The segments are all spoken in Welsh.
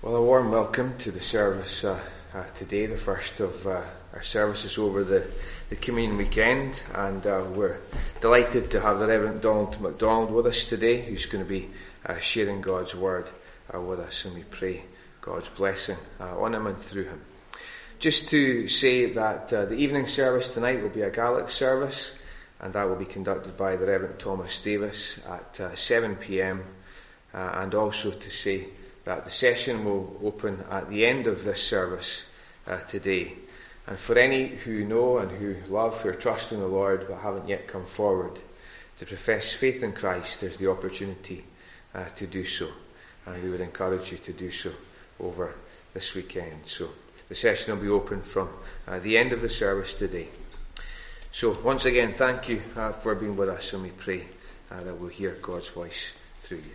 Well, a warm welcome to the service today, the first of our services over the Communion weekend, and we're delighted to have the Reverend Donald MacDonald with us today, who's going to be sharing God's Word with us, and we pray God's blessing on him and through him. Just to say that the evening service tonight will be a Gaelic service, and that will be conducted by the Reverend Thomas Davis at 7 p.m, and also to say that the session will open at the end of this service today. And for any who know and who love, who are trusting the Lord but haven't yet come forward to profess faith in Christ, there's the opportunity to do so. And we would encourage you to do so over this weekend. So the session will be open from the end of the service today. So once again, thank you for being with us, and we pray that we'll hear God's voice through you.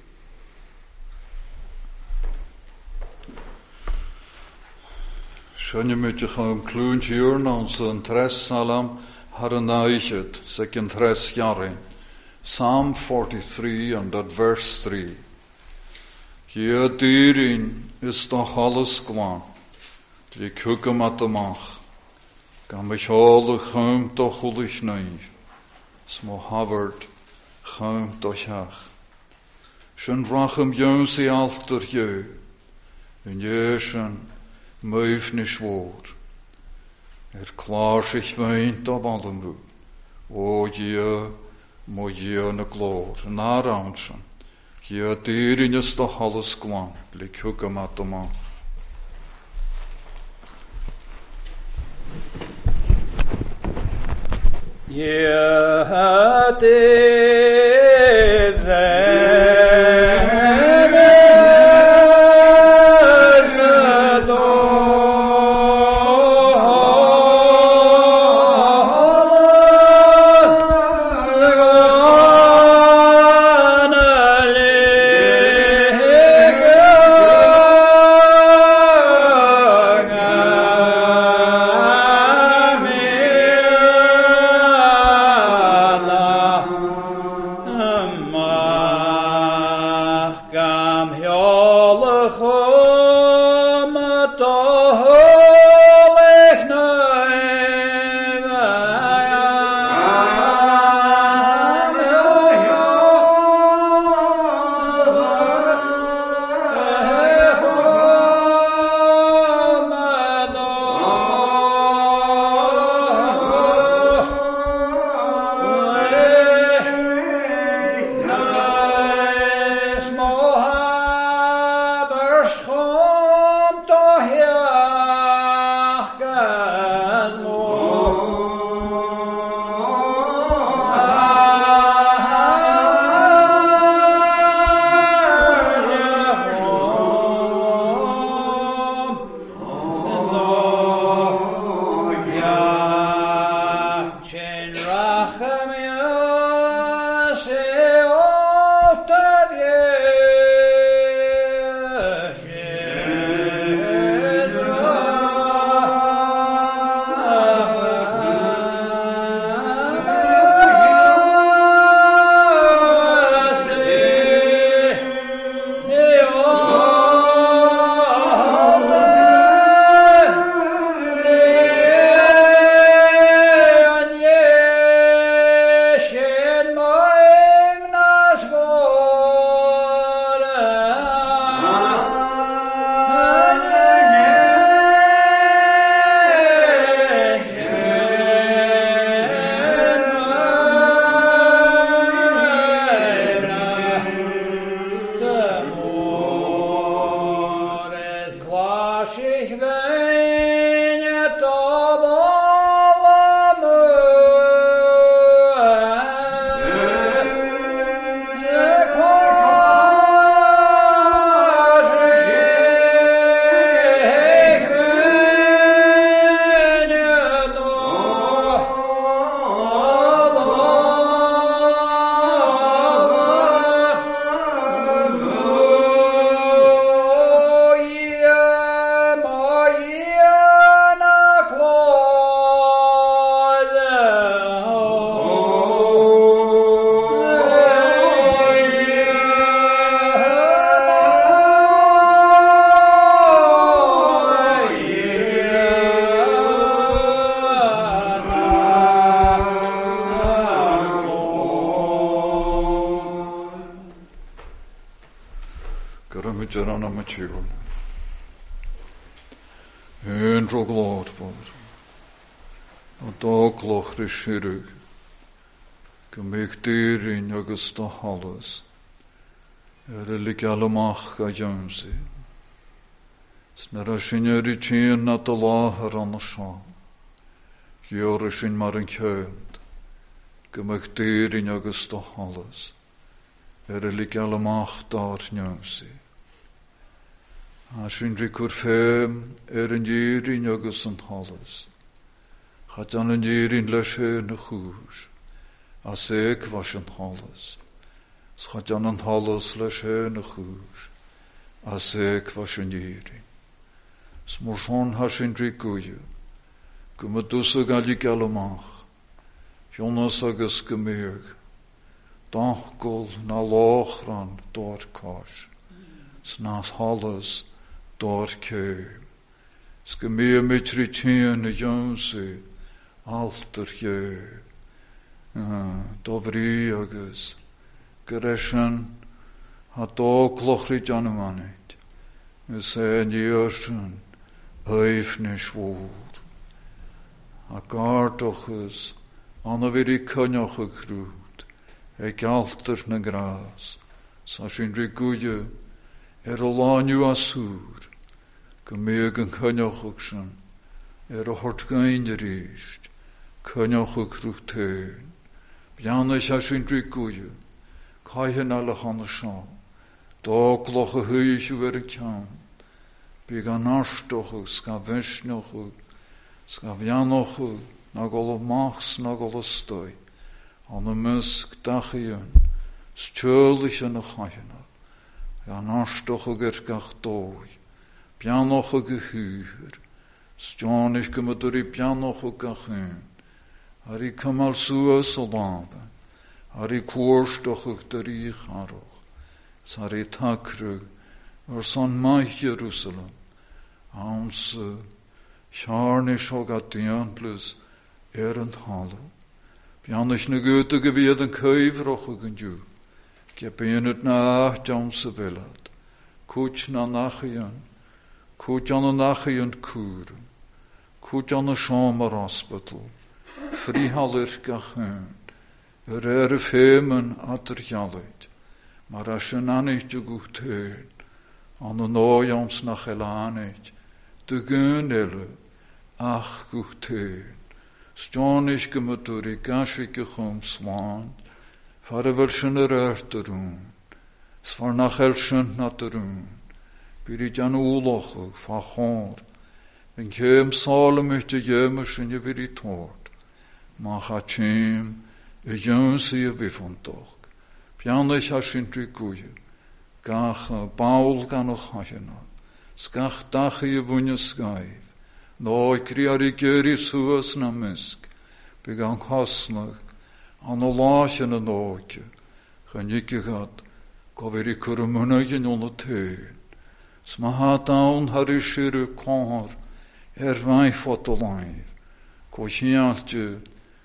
Sjönje mycket gaan kluntjurn ons interesse salam har en eiget sek interesse jarin. Psalm 43 and that verse 3. Je dierin is toch alles kwam. Je kukum at de mach. Kan mich alle gum toch hulig neif. Smo havert gum toch hach. Schön rachem jöns alter je. En jöschen Möif ni svår. Klaar zich weint av allem bu. O je, mo je ne glor. Naranschen. Je dyrin is toch alles kwan. Lik hukam at de man. Je dyrin. Gyrwyd ar anam y tiwn. Yn rho glod fawr. O dogloch rys sirwg. Gymig dyrin agos do halas. Y ligalymach a jamsi. Snar a sy'n i tîn na dy lahar an y sian. Gior a sy'n mar yn cewnd. Gymig dyrin agos do halas. Ligalymach dar jamsi. A sy'n ricwr ffem yn dyrin agos yn halas. Chad an yn dyrin leis yn y chwrs. A seg was yn halas. Schad an yn halas leis yn y chwrs. A seg was yn dyrin. Smorson has yn ricwyd. Gymydwsag a ligalymach. Jonas agos gymig. Dachgol na lochran door kars. Snas halas door keum. Sgymig mitri tîn y jonsi. Alter jeum. Dofri agos. Gyresyn. Ha do clochri janwanid. Ysyn iersyn. Eifne schwoer. A gardochus. Anna viri cynioch y grwyd. Alter na gras. Sa sy'n rigwyd. O lanw a sŵr. Gymig yn cynioch ag sy'n. O hortgain yr eist. Cynioch ag grwyd teun. Bianach a sy'n rigwyd. Caihen alach an y sian. Dogloch y hych yw y can. Byg an arstoch ag sga fesnoch ag. Sga fianoch ag. Nag ol o machs nag ol o stoi. An y mysg dachion. Stjölich yn y chaihen ag. An arstoch ag gach doi. Bianoch ag y hyr. Stjónich gymadur I bianoch ag gach hyn. Ar I cymal sŵas o lafa. Ar I cwrstoch ag dyr I charoch. Sar I takrug. Son maich Jerusalem. Ans Charnish og at diantlus yn halo. Bianich na gwyta gyfiad yn cyfroch ag yn diw. Gebynyd na jams y vilad. Cwch na nachian. Cwch an y nachian cwr. Cwch an y siom ar hospital. Frihalir gach hyn. Y ffemen at yr hialyd. Mar asyn anich dy gwt hyn. An y noiams na chelanich. Dy gynelu. Ach gwt hyn. Stjónich gymadur I gasig y chwm slan. Far fel sy'n yr ert yr un. Sfar na chelsyn na yr un. Byr I jan úloch fa chor. Yn cym salem eich dy ymys yn y fyr I tord. Mach a tîm y jöns I y fyffondoch. Bianach a sy'n drigwyd. Gach bawl gan o chayna. Sgach dach I y fwyn y sgaif. Noi criar I gyri sŵas na mysg. Byg an cosnach. An o lach yn y noge. Chynigigad. Gofir I cwrmynag yn o'n y teun. Sma ha dawn har I syr y cor. Fai ffot o laif. Cochialtje.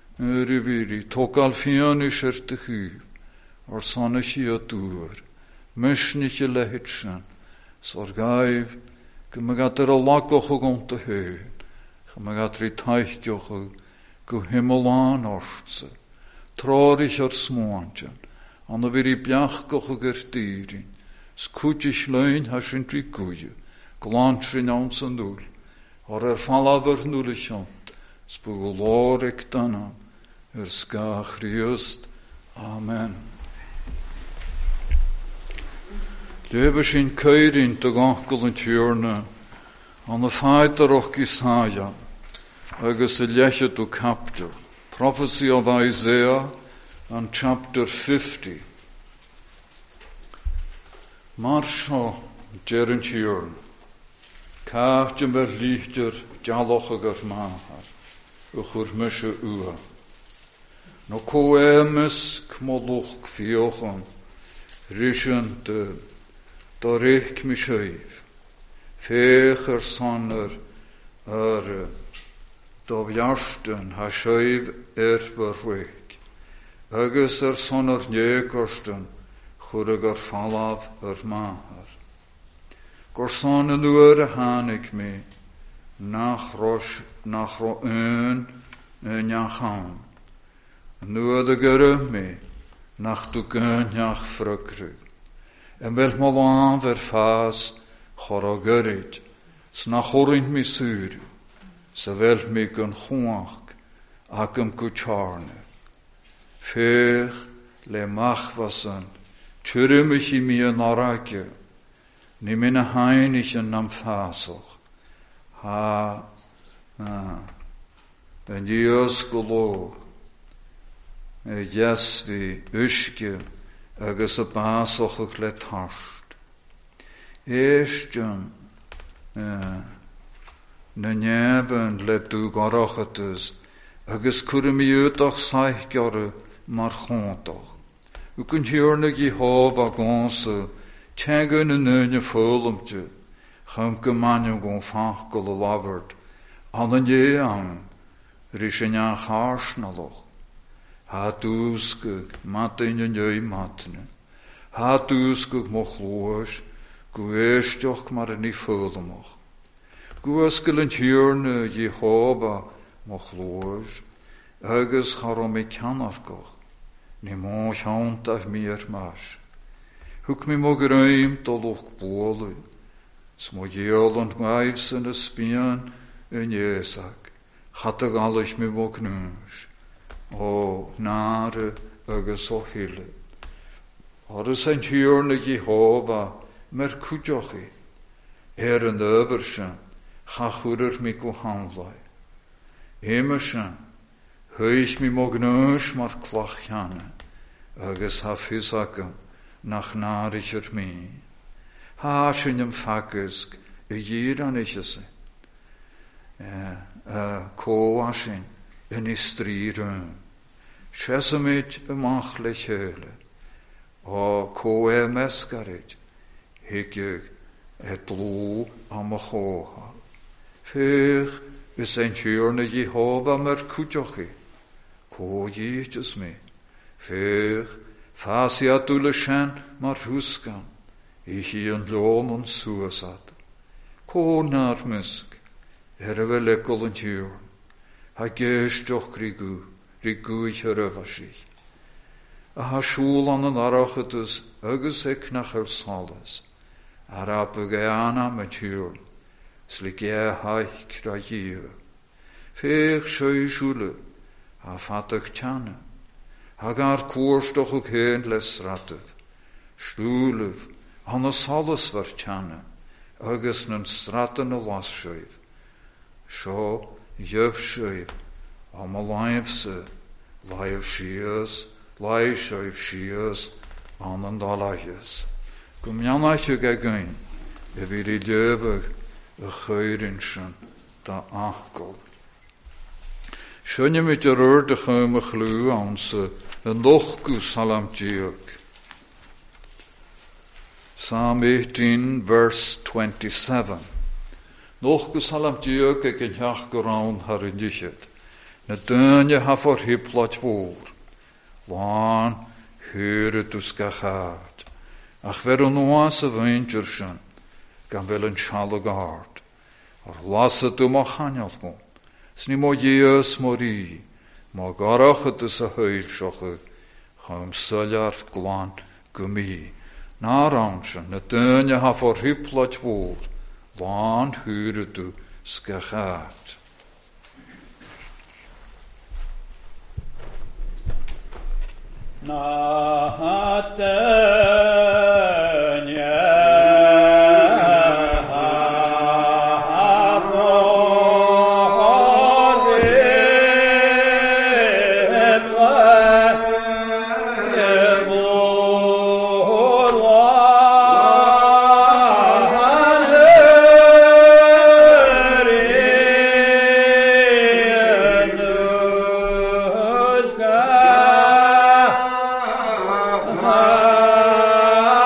I fyri. Togal fian I syr dy chyf. Or sanach I a dŵr. Mysnich I lehitsyn. Sorgaif. Gymagad o lagoch o gont y hyn. Gymagad I taithgioch o go himmelaan orstse. Trorich ar smoantjan. An y fyr I biachgoch o gyrdyrin. Sgwtich lein has yn drigwyd. Glantrin awns yn dŵl. Or falafyr nŵl I siont. Sbwg o lor ec dana. Sgach Christ. Amen. Lewe sy'n ceirin dy gachgol yn tiwrna. An y ffaid ar och Isaia. Agus y lechyd o captor. Prophecy of Isaiah and chapter 50. Marsha Jerin tiwrna. Caach ym fer lichter jaloch ag ar mahar. Uchwr mysio ua. No coemus cmolwch gfiochan. Rysyn dy. Dorich mi sjöif. Fecher sanner dovjarsten ha sjöif verwek. Agus sanner njekorsten churgar falav mahar. Gorsan en uur hanik me, nach ro een jachan. Nu de gerum me, nach du gun jach frukru. En wel malan verfaas, chora gerit, snach orint me sur, ze wel me gun chuach, akum kucharne. Fech le machwasan, tjurumich I mi an arakje, ni minne heinichen nam fasoch. Ha, en Dios golo, jes vi uske, agus a basoch le tarst. Eestjum, na neven le du garachatus, agus kurum I uitach saich mar chontoch. U kunt hierne gi hova gonse, tjagen en neunje volumtje, chamke manjo gon fachkel lavert, an en je ang, rishen jan charsnaloch. Hat uskug, matin en je matne. Hat uskug moch loos, gu eestjoch maar en I volumach. Gu askelent hierne Jehova moch loos, agus charom I kanarkoch. Ni mo chantach mir mas. Huk mi mo gruim toloch bole. Smo jeolond gwaivsen a spian en jesak. Chatag allich mi mo knus. O nare agus o hille. Arus en hierne Jehova mer kujochi. En översen chachurer mi go hanlai. Emersen Huich mi mo gnus mar klachjane, agus ha fysakum nach naricher mi. Ha sinjem fakusk, jiranichese. Ko asin, en istrirun. Chesamit machlich hele. O ko meskarit, hikjug et blu amachoha. Fych, is en tjurne Jehova mer kujochi. Ko jeetjes me. Fech, fasia tulle shen mar huskan. Ich en loom om suasat. Ko narmusk. Wel ekkel en tjur. Ha geest toch rigu ich herevashich. Ha shul an en arachetus agus ek nachel salas. Arapegeana met tjur. Slik je haich krajir. Fech scheu schule. Ha fattig tjane. Ha gar koorstoch ook heen les rattev. Stulev. Hannes alles var tjane. Agus nen straten o las scheuv. Scho jöv scheuv. Ama laivse. Laiv shias. Lai scheuv shias. Anen dalajes. Kom janatje gegein. Vir I jövig. A chöyrinsen da achgol. Sjönje mit rör de chöme chlu anse en lochgu salam jiok. Psalm 18 verse 27. Lochgu salam jiok ek en jach geraun harinjichet. Ne dönje ha for hiplat voor. Laan höre dus gachart. Ach veron oase windjersen. Gan wel een chalagaard. Las het om achanjalgon. Sni mo jeus mori. Ma garach het is a heilschoche. Chum suljart glan gumi. Naranschen, het dönje ha voor hiplat voor. Laan hure du skachaat. Na ha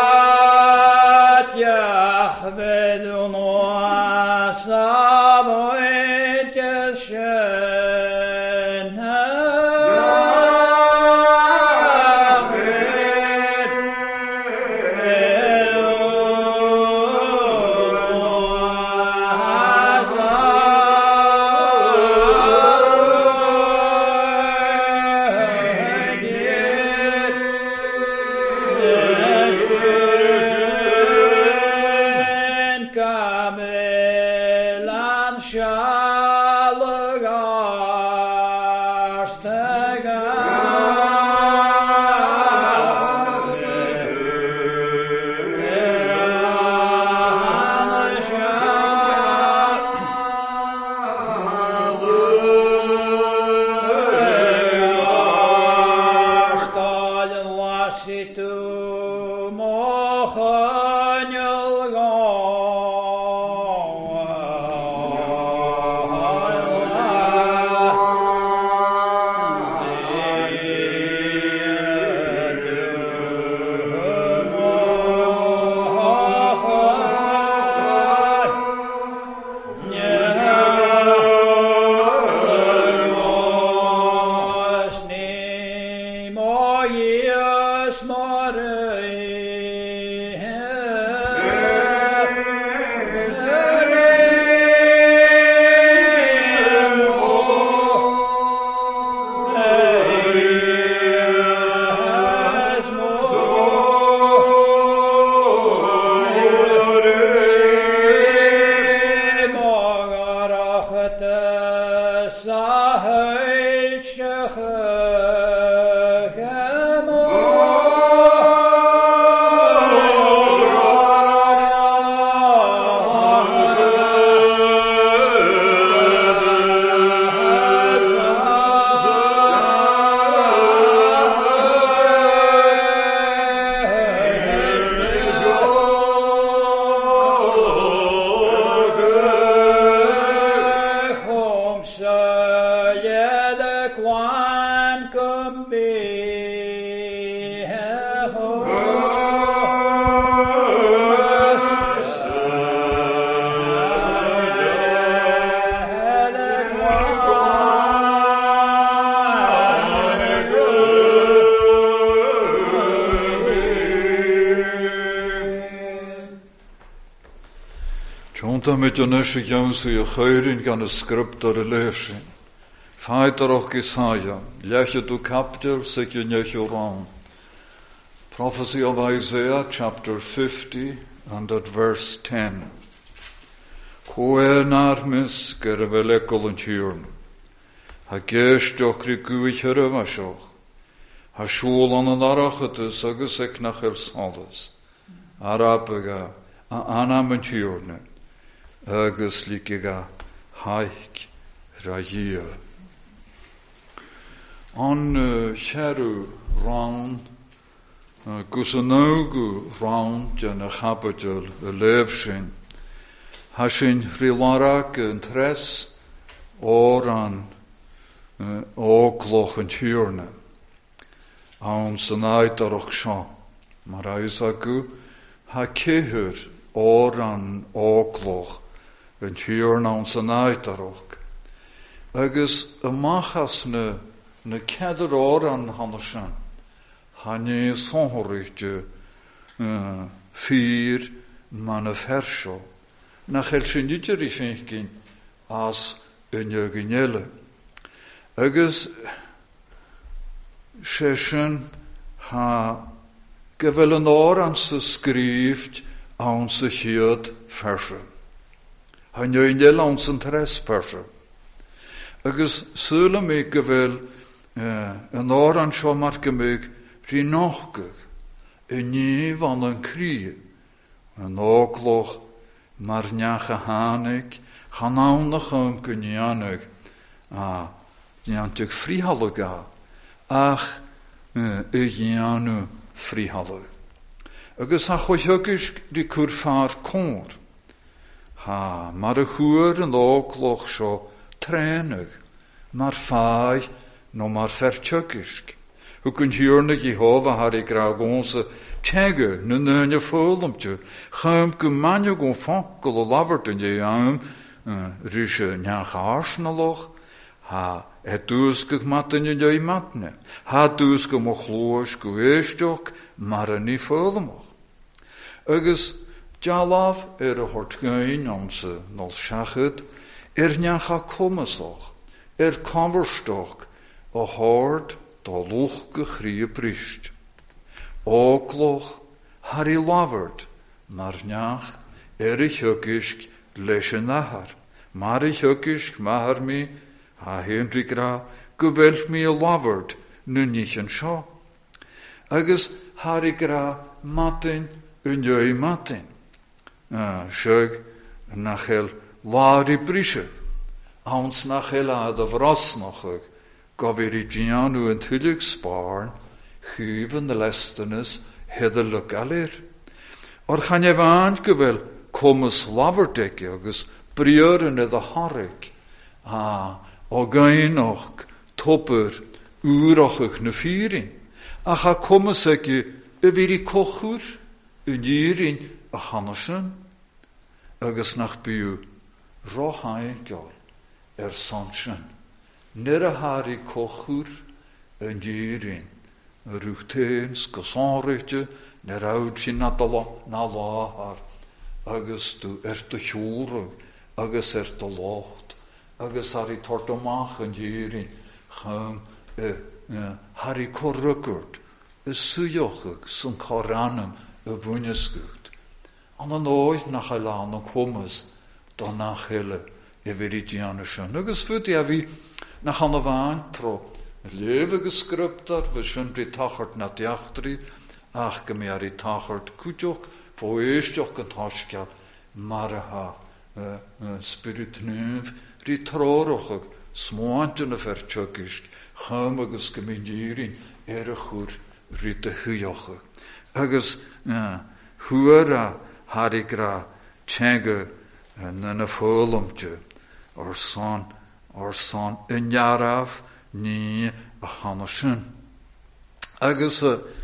Jonta met je nusje jonse je geuren gan de script door de leefzin. Feiter ook Isaiah, lege du kapitel sek je nöch oran. Prophecy of Isaiah chapter 50 and at verse 10. Koe narmis gervelekol en tjurn. Ha geest ook rikuich herevashoch. Ha shul an an arachetus agus ek nachel saldes. Arapega a anam en tjurne. Agus likiga haik rajia. An cheru round gusanogu round jan a chapital a leefshin. Hashin rilarak en tres oran ógloch en tjurne. An sanait arach sha. Maar aisagu ha kehur oran ógloch en tjurne an sanait arach. Agus a machas ne keder oran hannershan. Hanne sonhorrichte vier manne versho. Na gelsin nitjeri finkin as een jöginjelle. Agus session ha gewellen oran se skrift aan se hiert versje. Han jöginjelle aan se tres versje. Agus sule me gewel een oran scho markemig ri nochgug. Een nie van een krie. Een oogloch maar njache hanik. Gaan nou nog een kunjanig. Jantuk frihalega. Ach, janu frihaleg. Agus ha chochukis die kurfar koor. Ha, maar de goer en oogloch scho trenig. Maar faai, no maar vertjukisk. Hoe kunt jurne Jehovah har ik graag onze tjege, ne volumtje. Gaam kumanje gon fankel o lavert en je aan rische njagasnaloch. Ha, het duskig matten je matne. Ha duske mochloos kuestjok, maar niet volumog. Agus jalaf hortgein onze nol shachet, njaga kommesoch, konverstok, o hoort to luch gechrie priest. Oogloch harry lavert, maar njach ich hukisk lesje nahar. Maar ich hukisk mahar mi, ha Hendrikra, gewelt mi lavert, nu nichen scho. Agus harikra matin, unjoi matin. Schug nachel lari prische. Ons nachel had of rasnochig. Gavirigianu en Tulux sparen, huven de lestenes hedderlijk aller. Or chan e bhain go bhfuil cumas labharteice agus briaran a tharaic ó gainoch topper úrachach na fírin. A cha cumas aici a bhíri cochúr in dírin a chanasin agus nach bíú rohain geall sansin. Nir a hári cochúr in dírin a rúchtéins go sánreite na raud sin na láthar agus tú do siúrug agus do lácht agus harí tortamach in dírin chum harí corrugurt is suújochug san choranam a bhuinesgút. An óid nach a lán an cumas do nach heile i bhíri diana sin. Agus futi a bhí nach an a bhain tro lewe geskriptar, we sin ri tachart na diachtri, ach go mé ri tachart cúteoch, fó éisteoch an táisceal, mar ha spirit nuv, ri trórochag, smáintin a fertjögist, chum agus go mé dírin a chur ri de huiochag. Agus huara harig ra tjenge na fólumtje, or son injaraf, ní a chanasin. Agus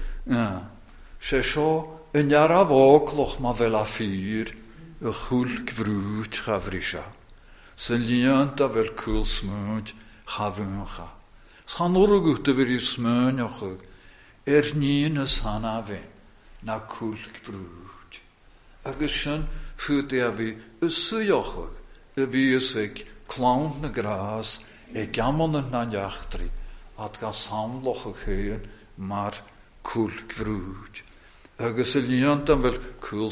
sé seo injaraf ócloch ma vel a fír a chúl gvrút chavrisa. Sy'n liant a vel cúl smúd chavuncha. Schan orugút a vir smúnachug nín as hana vin na cúl gvrút. Agus sin fúti a vi suiochug a vi sig clown na gras gamon na jachtri at ga samloch geën maar cool gvrúd. Agus a liant an vel cool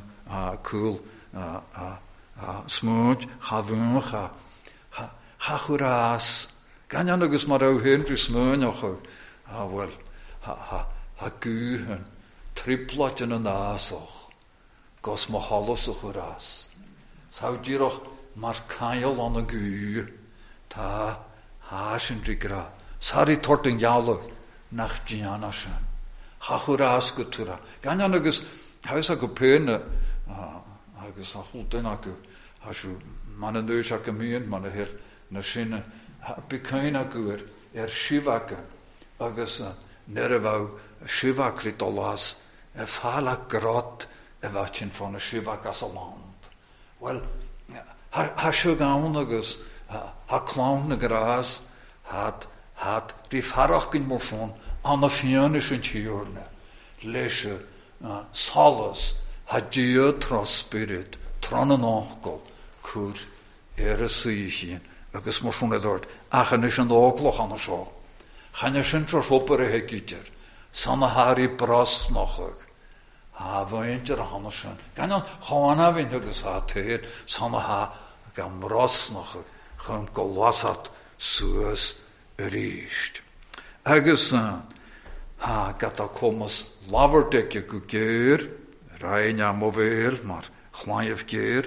smúd chavuncha churas gan agus mar á henri smúnach well ha guhen triplatin an asoch gos ma hallos a churas. Sao dirach mar cael an a gu ta hasin rigra sari tortin jalo nach giana shan chachuras gutura ganyan agus hausa go pene agus a hulden aku hasu man deus a kemien man her na sinne bekaina guer shivaka agus nervau shivakrit fala grot vachin von a shivaka salamp. Well ha shugaun agus ha clown na gras hat rifarachgin morson an a fianischen tiorne lesche salas ha dio tros spirit tron an ochgol kur a suichin agus morson edort achan is an ógloch an a seo chan is sin tros opere hekiter sanna hari bras nochog ha vainter a hanasin gan an chana vin agus ha teir sanna ha gan bras nochog chum go lasat suas ríist. Agus gata comas labharteice go géir, raine mo bhéil mar chláinmh géir,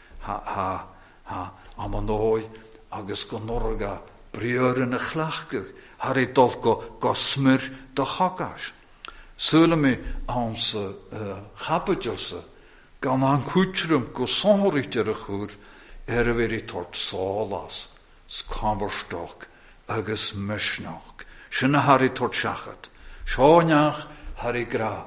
am an óid agus go norga briaran a chlachcach, har dul go smir de chagas. Sula mi ans chapadilsa, gan an cútrum go sonhoritir a chur, a veri tort sálas, skamverstoch, agus misnoch. Sinna hari tort shachat. Sjóneach hari gra.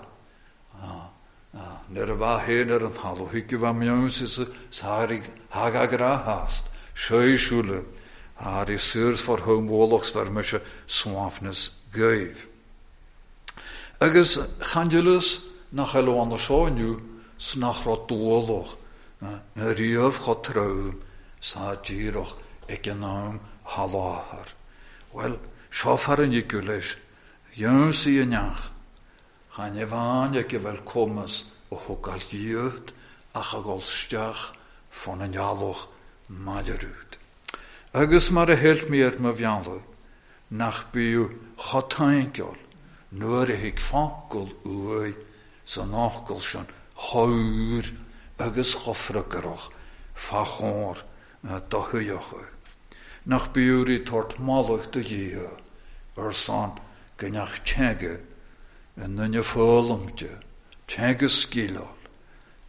Nerva hener an halo hykju va mjönsise, sari haga gra hast. Sjöjshule, hari surs for homologsvermische swafnes geuv. Agus chandulus nach helo an sjónju, snach rotoloch, riev chotraum, sa giroch ekenaum halahar. Well, schafaren jikulish, jönssi enjach, chan evan jekevel kommes o hokalgiut, achagolstjach von en jaloch majerut. Agus mar a helt meer me vjanlu, nach biu chotainkel, nur hik fakkel ui, sa nachkel schon haur, agus chofrukkeroch, fachor, da huyoche. Nach biuri tort maluch de jee, san genach tjege, en nunje volumtje, tjege skilal,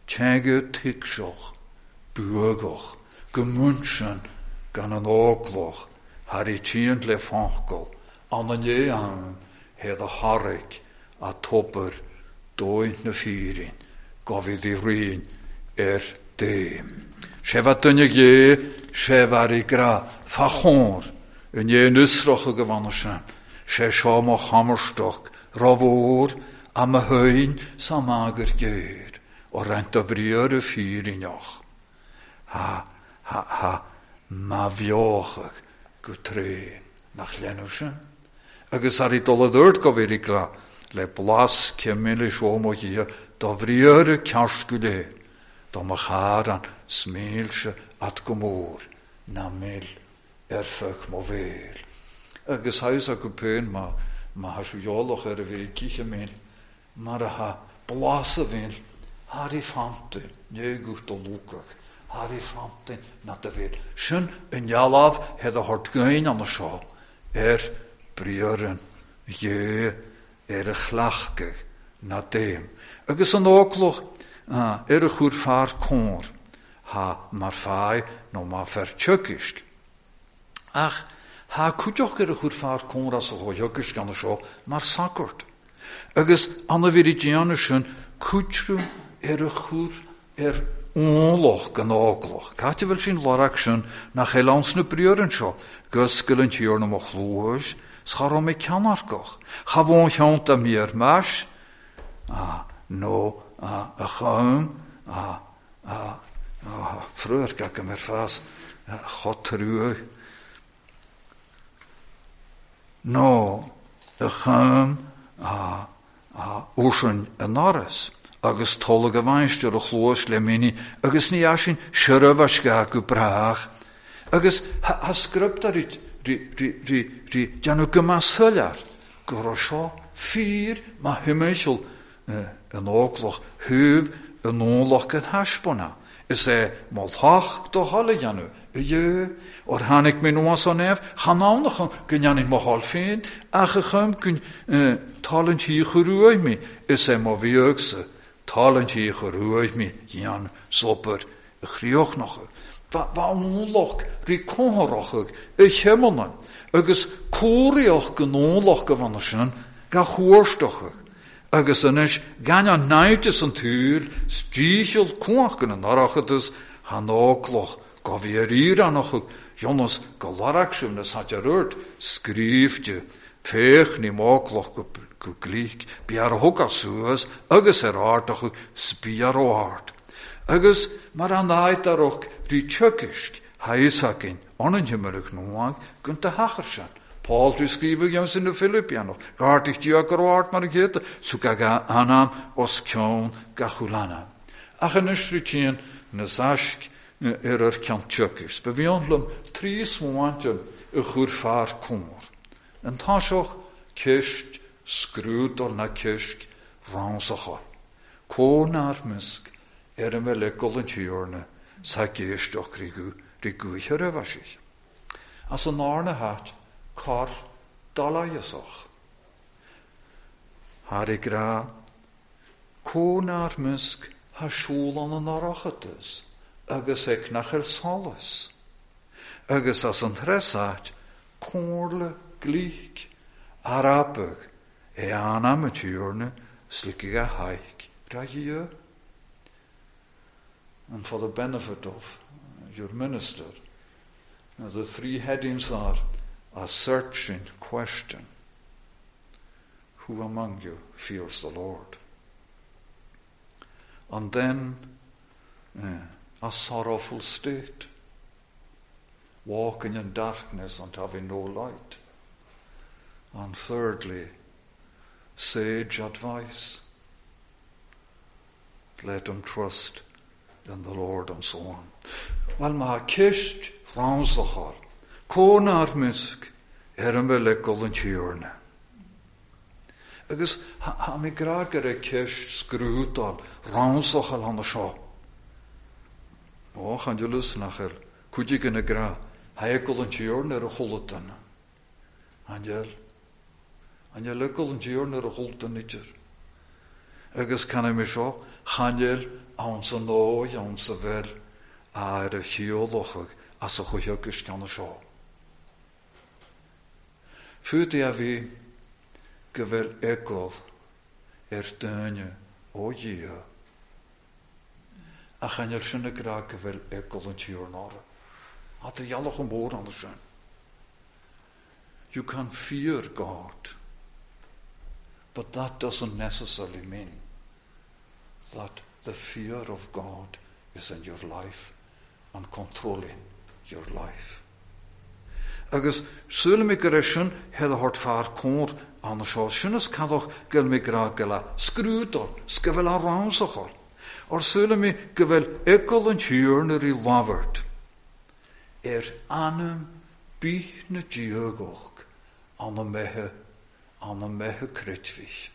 Tjege tiksoch, buagoch, gemunchen, gan an ógloch, Harry tien le fankel, an an je aan, het a harik, a topper, doin na firin, gofi di rin, deem. Shevat dunne je, shevari gra, fachor, en je nusroche gewanneschen, she shama hammerstock, ravor, am huin, samager geer, or rent a vriere firinjoch. Ha, ma vjochig, gutre, nach lenuschen. Agus ar I dolle dört govirikla, le blas kemili shomo hier, da vriere kjarskuleer, da macharan smeelsche at gomor, na mil erfuk mover. Agus huis a gupeun ma ha sjujoloch vir kichemil, maar ha blase vil, har I fante, je gut o lukach, har I fante na de vil. Sjön en jalav het a hort gein an sjo, brieren, je chlachkig na deem. Agus an ógloch, a chur far kor, ha mar fai no ma vertjökisk. Ach, ha kutjoch chur far kor as a hojokisk an sjo, mar sakort. Agus an a viridianischen kutru chur onloch gan ógloch. Katje wel sin lorak sin nach helansne brieren sjo, guskelent hier no moch loos, scharom me kanarkoch. Gewoon chant a meer mas, a chaum, vroeger kijk ik me vast, God terug. No, a chaum, ocean en ares, agus tolle geweinster och loos le mini, agus ni asin shrövaska gubrach, agus ha skriptarit, ri janu gemasuljar, gorosho, 4 ma himmelschel, een oogloch huw, een onloch het haspona. Is malhach to halle janu. Je, or han ik me no so nef, han nog kun jan in mahal fin, achegum kun talent hier geroei me. Is ma wiekse, talent hier geroei me, jan sopper, grioch nog. Wa onloch, ri konroch, ik hemmelnen. Agus korioch genonloch gewannerschen, ga goorstochig. Agus anis gan an naitis an tuur, stichel koachken an arachetus, han ógloch, gavier anochig, Jonas galarakshum na satjarurt, skriefje, fech ni ógloch guglik, biar hokasuas, agus aartachig, spiar oart. Agus mar an aitaroch, ri tjökisk, heisakin, onenjimmerig noag, gunt a hachersan. Paul skriver juist in de Filippianen. Gartig diakoraart maar gete, sukaga anam os kjon gachulana. Achenusritien nazask kant tjökis. Beviondlum 3 smoantjen churfar komor. En tashoch kist skruut na kist ransachal. Konar musk me lekkolen tjörne sa gestoch rigu herevashich. As een arne hat kar dalajasoch. Harigra konar musk ha sjolan an arachetus, agus ek nachel salas. Agus as an tresat, korle glik, arapig, anamatjurne, slikkiga haik, rajie. And for the benefit of your minister, the 3 headings are a searching question. Who among you fears the Lord? And then a sorrowful state, walking in darkness and having no light. And thirdly, sage advice. Let them trust in the Lord and so on. Wel ma kist ransachal. Konar musk me lekkol en tjörne. Agus ha mi grager kist skruutal ransachal an de sjo. Gaan je lust nachel. Kujik in gra. Ha ekkol en tjörne cholleten. Angel lekkol en tjörne cholleten nitjer. Agus kan me sjo. Gaan je Onze nooi, onze wel, aarde geolochig, als een goeie kan zo. Voert wie gewel ekkel ertuinje o je. En gaan je schöne graag gewel ekkel en tjurnare. Had er jallig een woord anders zijn. You can fear God, but that doesn't necessarily mean that the fear of God is in your life and controlling your life. Agus zullen we gereden hele hard vaar koor aan de show. Schönes kan toch gel me graag gela skruutel, skevel arrangeer. Or zullen we gewel ekkel en tjurneri lavert. Anem bichne djurgok aan de mehe kritvich.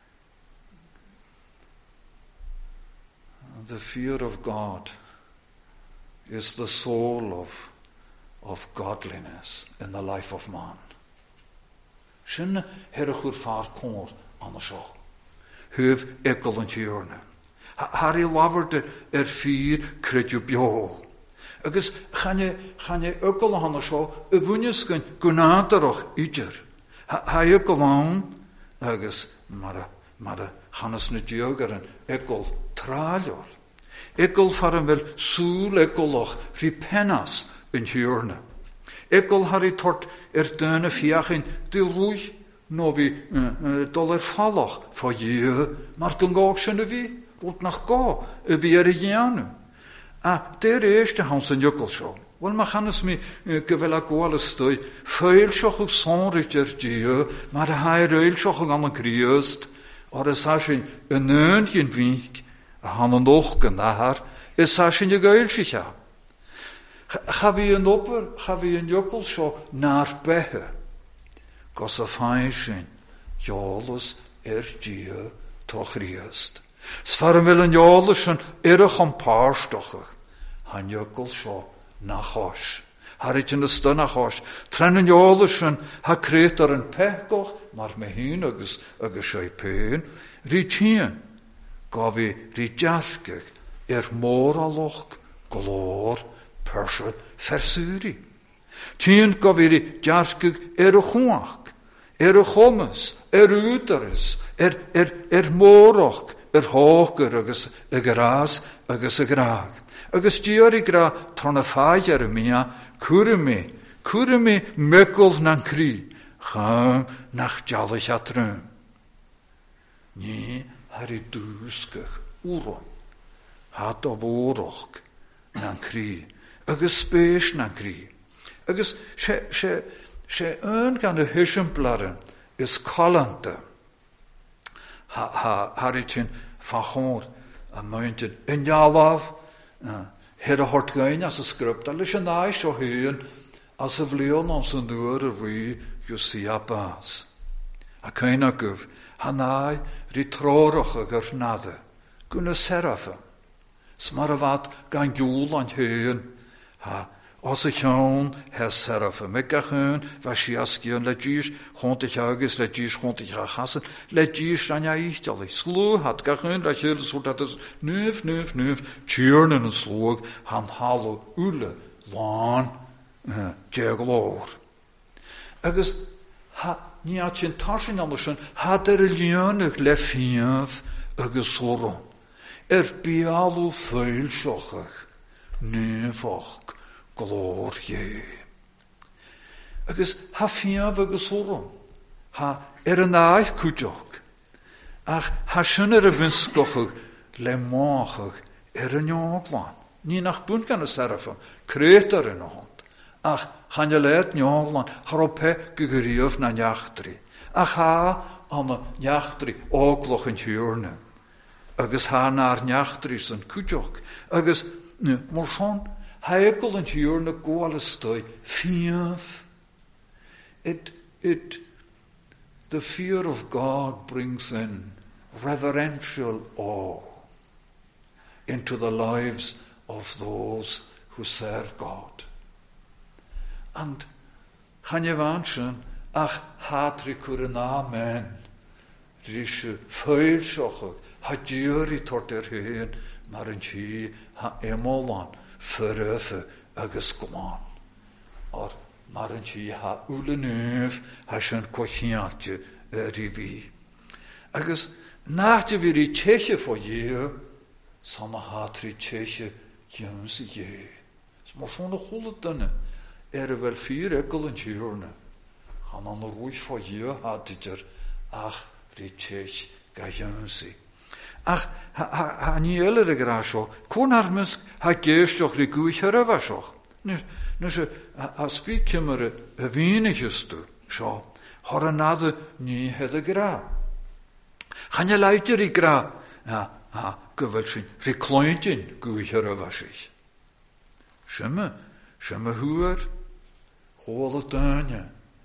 The fear of God is the soul of godliness in the life of man. Sinne herregur vaar koor aan de show. Huv ekkel en tjurne. Harry lavert vier kritjubjo. Agus gaan je ekkel aan de show, wunjesken gunaterog ieder. Ha ekkel aan, agus maar gaan es niet jugeren, ekkel traljor. Ekkel varen wel soel ekkeloch vi pennas in hjørne. Ekkel har I tort døne fjachin til ruig, no vi dollar falloch for je, maar kan gå skjønne vi, rot nach gå, vi gjerne. Der eerste hans en jukkelshow. Wel, maar gaan es me gewella gå alle støy, feilsjoch og sonritter je, maar hij reilsjoch og an kriøst, og det sasjen en øntjen vik, han en ochen daar, is sasjen je geilschicha. Ga vi een opper, ga vi een jukkelshow naar behe. Gos a feisjen, jolus je toch riøst. Svaren vil en jolesen om paarstochig. Han jukkelshow na chos. Har ik in de stun na chos. Trennen jolesen ha kreter en pechkoch, maar me hin agus sjøy peen. Ritien, ga vi ritjarkig, moraloch, glor, perse, versuri. Tien ga vi ritjarkig chuach, chommes, uteres, moroch, hoger agus gras agus graag. Agus diori gra trona fáiar mia, curimi mekkel nan kri, gaan nach jallich atrum. Ni hari duskig uron, hat of oroch nan kri, agus spees nan kri. Agus se kan de hushempladden is kallante. Haritin van gewoon een muinted in jalav het hart gaan als een script al is een naai zo heen als een vleon ons een deur wie je ziet pas. A keina guf hanai ritrorige gernade kunnen serafen. Smaravat gaan joel aan heen als ik gewoon her serafen mekkeren washiaskion legisch hontig hages legisch hontig hassen legisch dan ja ich al slu had gaan dat je soort dat is neuf churnen en slog han hallo ule laan jeglor agus niatjen tashin andersen had leunig lefief agus soron bialu feilschochig neufach glor je. Agus ha fiaf agus oron. Ha een aich kutjok. Ach ha schöner winskochig le moachig een jonglan. Niet nach bun kan serven. Kreter in hand. Ach gaan je leid jonglan. Harope gegerief na jachtri. Ach ha aan de jachtri ookloch in hjörne. Agus ha naar jachtri zijn kutjok. Agus morson heikel en hjörne go alle støy fiaf. The fear of God brings in reverential awe into the lives of those who serve God. And gaan je wensen, ach hatri kurena men, rische feilschochig, hadjuri tot heen, mar an tí ha émólan fyröfe agus glán. Or mar an tí ha úlanúf ha sin cochiante riví. Agus náte vir í teche fo jé, sanna hatri teche jums jé. Mar svona cholle dunne, wel 4 ekkel an tíurne. Han an roig fo jé hatiger, ach ri tech ga jumsi. Ach, ha ní eile gra seo, con armusk ha géisteach ri gúich ar a seach. Nus a spíkimmer a vínigestu, seo, har a nade ní het a gra. Chan je leiter I gra, gyfel sin, ri cloentin gúich ar a sich. Simme húar, hóla daine,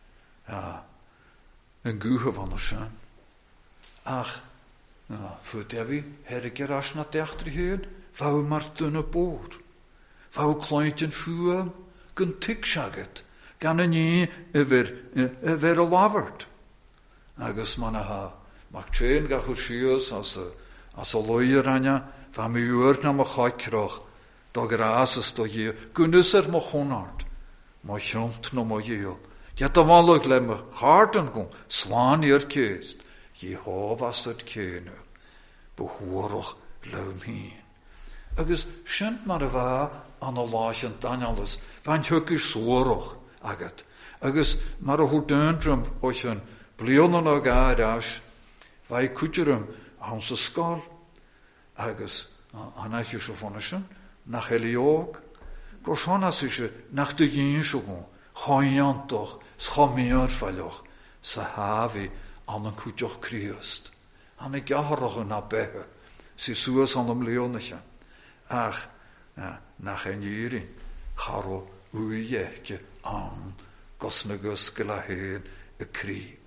yn gúcha van a sin. Ach, voor Devi, her ik as na dechtri heen, vau mar dunne boord. Vau kleintjen fuam, gun tiksaget, gan a nie ver a lavert. Agus man ha, mag tjein gach o sios as a loier anja, va mi uur na ma chaikrach, da grasas do je, gunnus ma chonard, ma chont no ma jeel. Get a malug le me charten gon, slaan eer keest, Jehovah's het kene, behoorach leum heen. Agus sint mar a va an a lachen Danielus, van hukkisch soorach agat. Agus mar a hordentrum ochen blionan a garas, vai kutjerum hans a skal. Agus an eich so vonneschen, nach Eliog, goshanas ische nach de jinshogon, chayantoch, schameer falloch, sahavi, an een kutjoch kriest. An ik jaharach na behe. Si suas an leonetje. Ach, nach een jirin. Charo uijeke an. Gosnegus gelaheen e kri.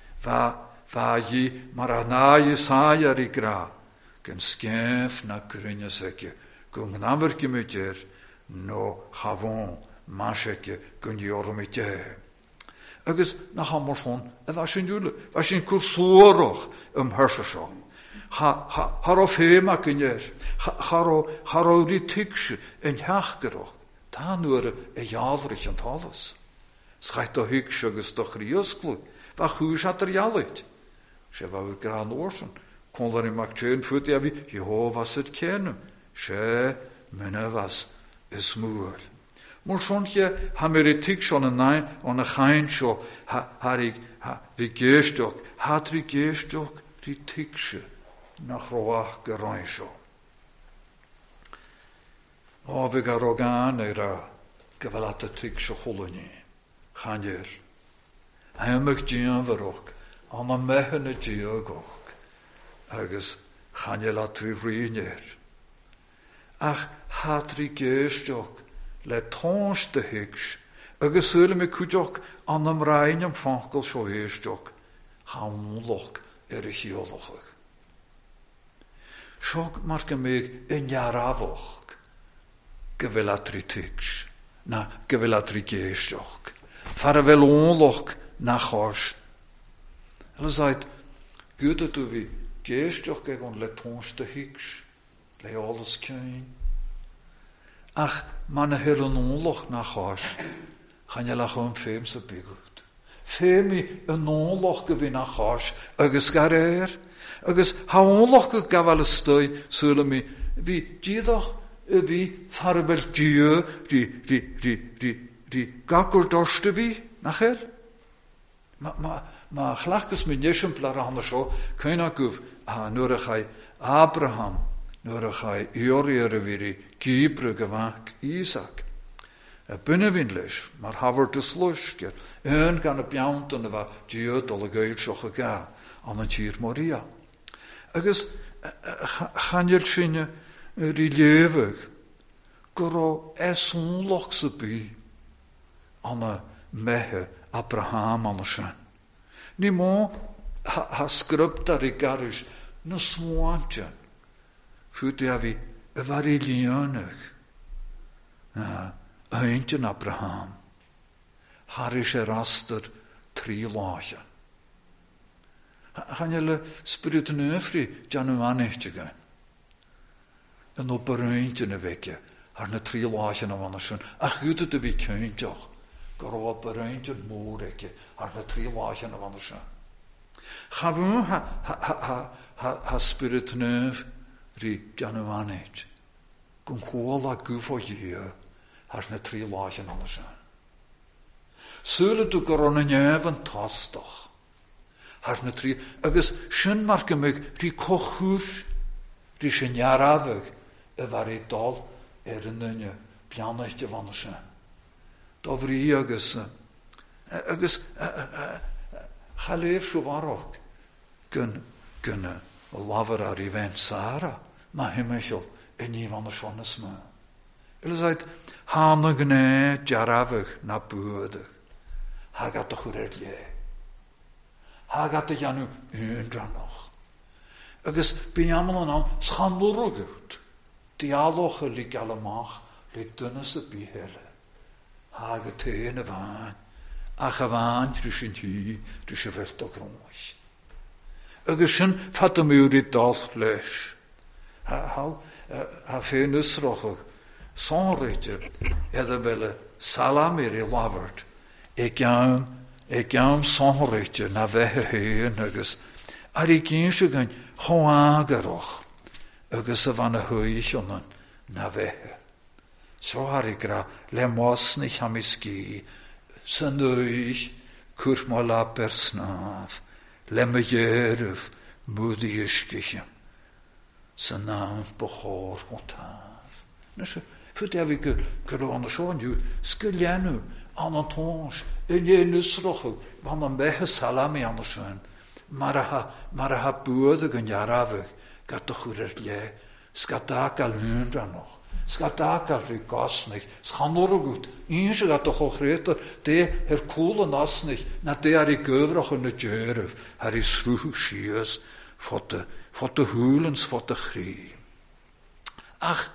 Va ji maranaje saja rigra. Gen skef na krinjeseke. Gung namerke metjer. No chavon. Masheke gun jormetje. Agus nach hamar schon, was sin jule, was sin kursorach hersesho. Har of hema kinjer, har ri tiksje en hachgerach. Ta nur jalrich en alles. Schait do hiksje agus doch riosklu, wa chuus hat jalit. Se wou gran orsen, kon er in makjeun voet ja wie Jehovah's het kennen. Se menne was is moer. Maar sontje hameritik schon een naai on een geintje ri geestok hat ri geestok ri tiksje nach roach gereinsjo. We gaan rogaan era gewelate tiksje holoni ganjer. Hij mag dien verok aan een mehene diogok. Agus ganje laat we vriender. Ach hat ri geestok le tronche de hiks, agus sulle me kudjok an am reinem fankel sjo heestjok, hamloch hiolochig. Sjok marke meg in jaravoch, gevelatri tiks, na gevelatri geestjok, farvel onloch na chos. Ele zei, Gute tu vi geestjok egon le tronche de hiks, le alles kein. Ach, man her een onloch na chos, gaan je lach om feem se bigoed. Feemi een onloch gewin na chos, agus garer, agus ha onloch gavale stui, zullen me, wie diedoch, wie farbel dieu, die gakker dorste wie, nachher? Maar glachkes me nishem plarande zo, keina guf, norig Abraham, norig Joriere viri, Kiebre gewak, Isaac. Binnenwindlish, maar havert de slushker, en kan op jaunten wa dieu dolle geilshoche ga, aan het hier Maria. Agus, gaan je sinne, liewig, goro onlochse bi, aan mehe Abraham aan zijn. Niemand ha script daar ik garish, no swaantje. Voet ja wie, waar ilienig. Eentje Abraham. Harish raster triloge. Gaan jullie spiritueel free, Januanetje gaan. en op een eindje een weekje, haar een trilaatje aan wanneer zijn. Ach, goed het wie kindje, gar op een eindje moeretje, haar een trilaatje aan wanneer zijn. Gaan we ha spirit neuf, ri Januanet. Kom gewoon la gufo je, haar een trilaatje aan wanneer zijn. Zullen du gar een neven tastig. Haar een tri, agus schön marke meg ri kochur, ri shenjaravig, waar het dal een nunje pianootje van de zijn. Dat vrie agus ga leef zo waar ook kunnen laver aan riven Sarah, maar hemechel en niet van de schonnes me. Ele zei hanne jaravig na buurdig. Ha gaat toch goed jij. Ha gaat de janu hundra nog. Agus binjammelen aan schandelrugud. Dialoge lik allemaal, lik dunne se bihelle. Ha getene waan. Ach waan, tussen hier, tussen vertogromos. Agus sin fatte muur dal leis. Ha fenus rochig. Sonritje, welle salamir I lavert. Ik jaam sonritje na wehe heen, agus. Ik kies gaan hoageroch. Agus van een huichen na wehe. Zo har ik ra le mos nicht hamiski. Sanduich kurmala persnaaf. Le mejeruf moedieskje. Zijn naam behoor motaaf. Dus voor heb ik gewoon zo'n ju skelianu aan het ons en je nusroche van een beetje salami aan de zijn. Maar ha boerde gaan jaravig. Gaat toch goed het jij. Skataka lundra nog. Skataka rikas niet. Schandor goed. Eens gaat toch ook rechter. De herkoelen nas niet. Na de haar ik overig in de jerf. Haar is vroegschies. Voor de hulens, voor de grie. Ach,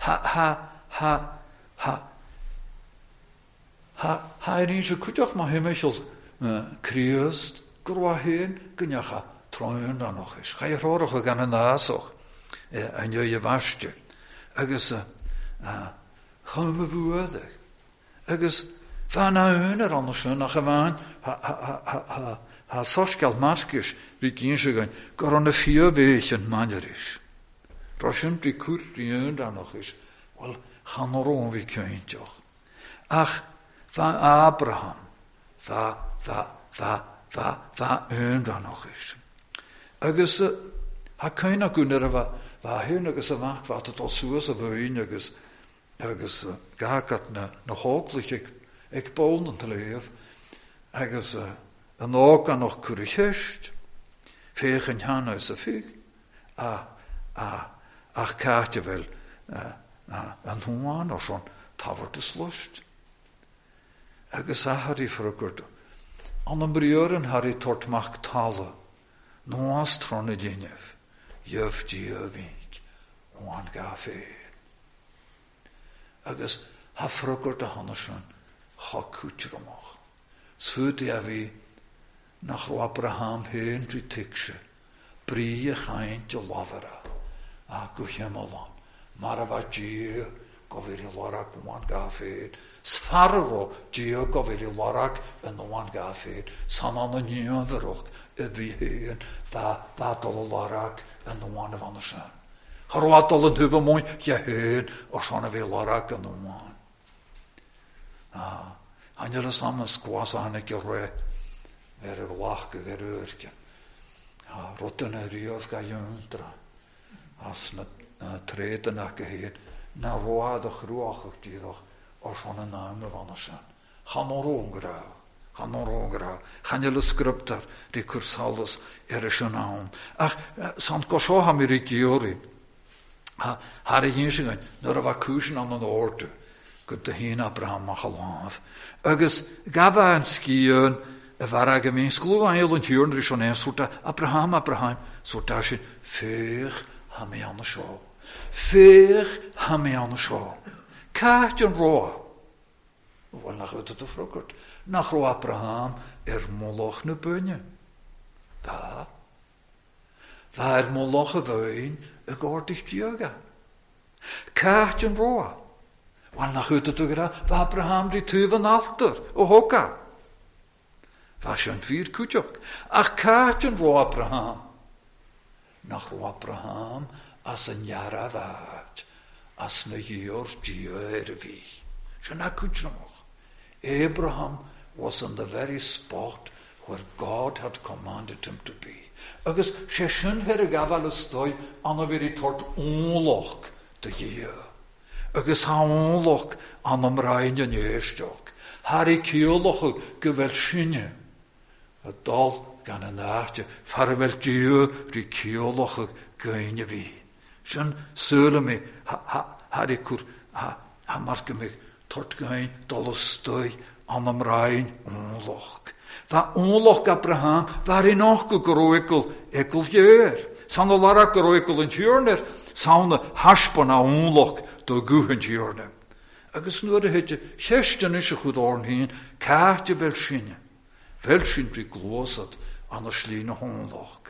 ha eens kutjach maar hemechel kriest. Groa heen, kun je gaan trouwen dan nog eens. Ga je horen gaan een naasog. En je wasje. Agus gaan we woorden. Agus van een anders naar gewoon ha soskal markisch die kindje gaan. Gaan een 4 weken manjerisch. Rosjen die kur die dan nog eens. Wel gaan er om wie kindje. Ach van Abraham. Va dan nog eens. Agus ha keiner kunnen va hen agus wacht wat het al so wein agus gakat na hooglich ik bonden te leef. Agus en ook nog kurigest. Vegen han is fig. Ach kaartje wel. En hoe nog zo'n tavert is lust. Agus hari verkort. An een breuren har I tort mag talen. Noas tronne djenef. Jöf djövink. Oan gafe. Agus ha frukort a hannersson. Ha kutromach. Svudi vi nach Abraham heen dri tiksje. Brie geintje lavera. Aku hemelan. Marava dje. Goveri larak oan gafe. Sfarro Gio goveri larak en oan gafeed. Sanan en jeverok vi heen vatal larak en oan van de zijn. Harwatal en huwe mooi je heen of zo'n we larak en oan. Anjele samen squas aan ik roe weer lachke gereurtje. Rotten en riof ga juntra. As na treden nakke heen. Na roa de groachig die toch. Als van een naam van de zijn. Gaan ongrauw. Gaan jullie scripter, die kursalus, is een naam. Ach, sant kosho Amerikiori. Haar je zien, naar een vakusen aan de oorte. Kunt de heen Abraham magelaaf. Agus, gava en skiën, waar gemeen sklo aan heel en is een soort Abraham, soort als je veeg, ham je aan de show. Veeg, ham je aan de show. Kaartjen roa. Wel nach het te vrokkert. Nach roa Abraham moloch ne bunje. Waar moloch wein, ik hoort dich djöga. Caart yn roa. Wel na chwyd ydw gyda, fa Abraham di tyf yn altar o hoga. Fa sy'n fyr cwtiog. Ach caart yn roa Abraham. Nach roa Abraham as yn iara fad. As na yw'r diwyr fi. Sy'n na cwtiog. Abraham was on the very spot where God had commanded him to be. Agus sé sin ver a gafal ystoi anna veri tort onloch de geo. Agus ha onloch an am rein yn eistog. Harry kioloch gyfel sinne. A dal gan yn achtje farvel geo ri kioloch gynne vi. Sin söle mi Harry kur ha marke mig tort gyn dal ystoi an am rein onloch. Va onloch Abraham var in nog gegroekel ekkel jeer. San lara geroekel in jeerner, san haspana onloch do guhen jeerne. Agus nur de hetje chesten is goed orn heen, kaartje wel sinne. Wel sin pri glosat an a sline onloch.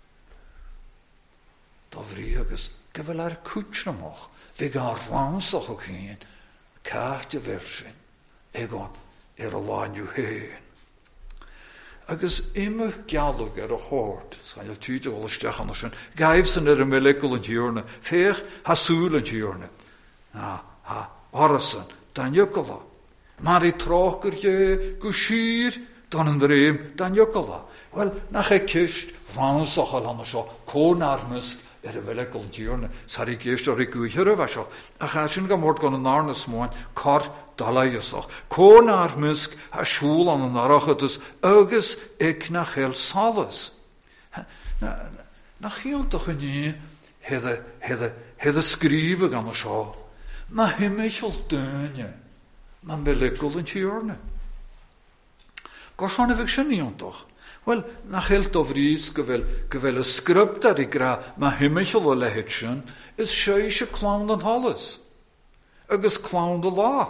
Da vriegus, gevel er kutschramach, vi gar vansach ook heen, kaartje wel sin. Egon a lain ju heen. Agus immer galwg a chord, sa'n yw tyd o lystach an ysyn, gaif sy'n yr ymwelygol yn diwrna, fech ha sŵl yn diwrna. Ha orasyn, dan ywgola. Mari troch yr ie, gwsir, dan yn ddreim, dan ywgola. Wel, nach e kysht, ransach al an ysio, con armysg, yr ymwelygol yn diwrna, sa'r i gysht o'r i gwyhyr o fasio. Ach asyn gamord gan yn arnas moen, cor dalaiasach. Con armysg a siŵl an yn arachadus, agus ec na chael salas. Na chioltach yn ni, hedde skrifa gan y sio, ma hymeichel dynne, ma'n belegol yn tiorne. Gorsan efeg sy'n iantach. Wel, na chael dofrys gyfel y sgrybdar i gra ma hymeichel o lehet sy'n, is sio eisiau clawn yn halas. Agus clawn dy la.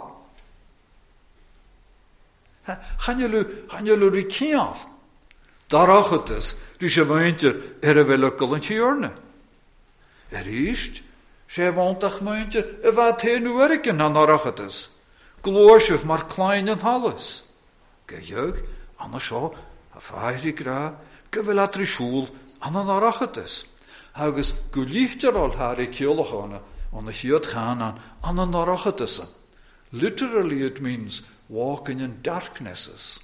Chan ylw ry cial. Darachadus, rys y feintir y felygol yn tiorne. Isht, sé wantach meintir y fa ten uerig yn anarachadus. Glosif mar klein yn halas. Gejög, anna sio, a ffair i gra, gyfel atri siŵl an anarachadus. Agus gwlichtar al har i ciolach anna, on y hiad chanan an anarachadus. Literally it means walking in darknesses.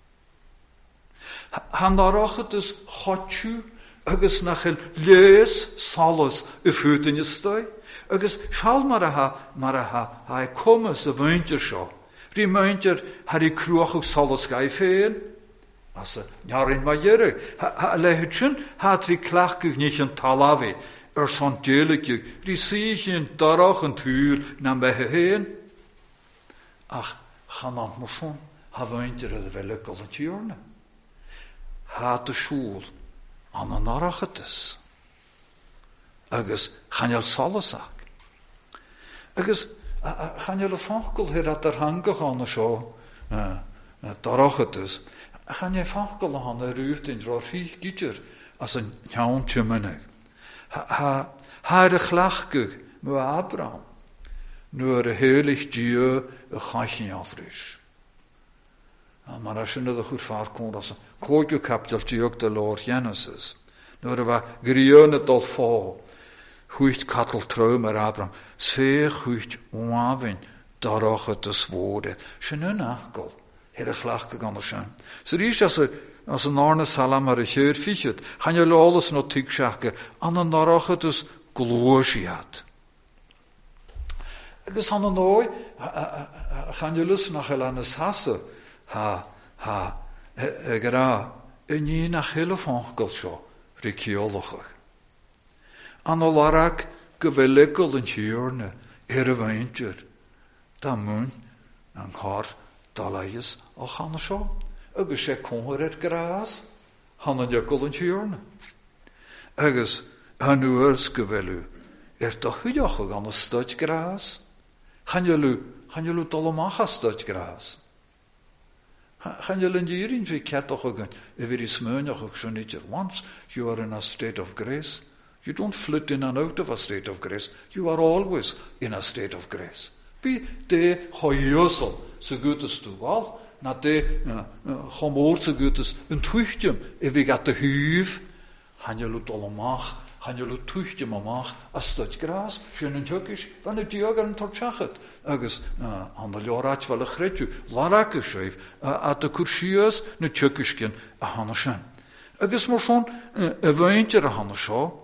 Hanarachadus hotju, agus nachel lees salas y fwtyn ystoi, agus sial mar a ha e comas y fwyntir sio. Ri meintir har i crwach o salas gai ffein, as y njarin ma jere. Ha lehetsin ha tri clachgych nich yn talafi, son deligig, ri sich yn darach yn tŵr na mehe heen. Ach, chanant moson, ha fwyntir y felygol yn tiorne. Ha dy siŵl, an an arachadus. Agus chanel salasach. Agus chanel y ffachgol hyr at yr hangach an y sio, darachadus. Chanel ffachgol an y rwyt yn ro'r rhych gydr as yn iawn tymynig. Ha yr chlachgych mwy Abraham. Nu'r heilig diw y chaichyn athrys. Maar als je naar de goed vaart komt, als een kookje kapitelt je ook de Lord Genesis. Nu'r va grione dol fall. Huicht kattel trouw maar Abraham. Sfeer huicht onwin darach het de woorden. Je nu nachgol. Hier is lachke kan er zijn. Zo is als een arne salam maar een heer fietjet. Gaan jullie alles nog tikschake aan een darach het dus gloosjiat. Dus aan een ooi gaan jullie nog heel aan het hassen. Gra, en je nach hele vangel zo, rikiologig. An o larak gewelekkel en tjörne, wijntjer. Dan mun, an kar, dalayes, och han zo. Agus sé konger het gras, han en jekkel en tjörne. Agus, han uers gewelu, da hujachig an een stad gras. Gaan jullie dolomach a stad gras. Gaan jullie hierin wie kettoch again, if it is meunach ook zo niet. Once you are in a state of grace, You don't flit in and out of a state of grace. You are always in a state of grace. Be de hoiosel so goed as du al, na de homoor so goed as een tuchtjem, if we got the huif, han je lut allemaal, han je lut tuchtjem allemaal, as dat gras, schön en tjukisch, van de dioger en torchachet, agus aan de lorach wel een gretju, larake schreef, at de kursius, ne tjukischken, a hanneschen. Agus maar zo'n weintje a hannescho,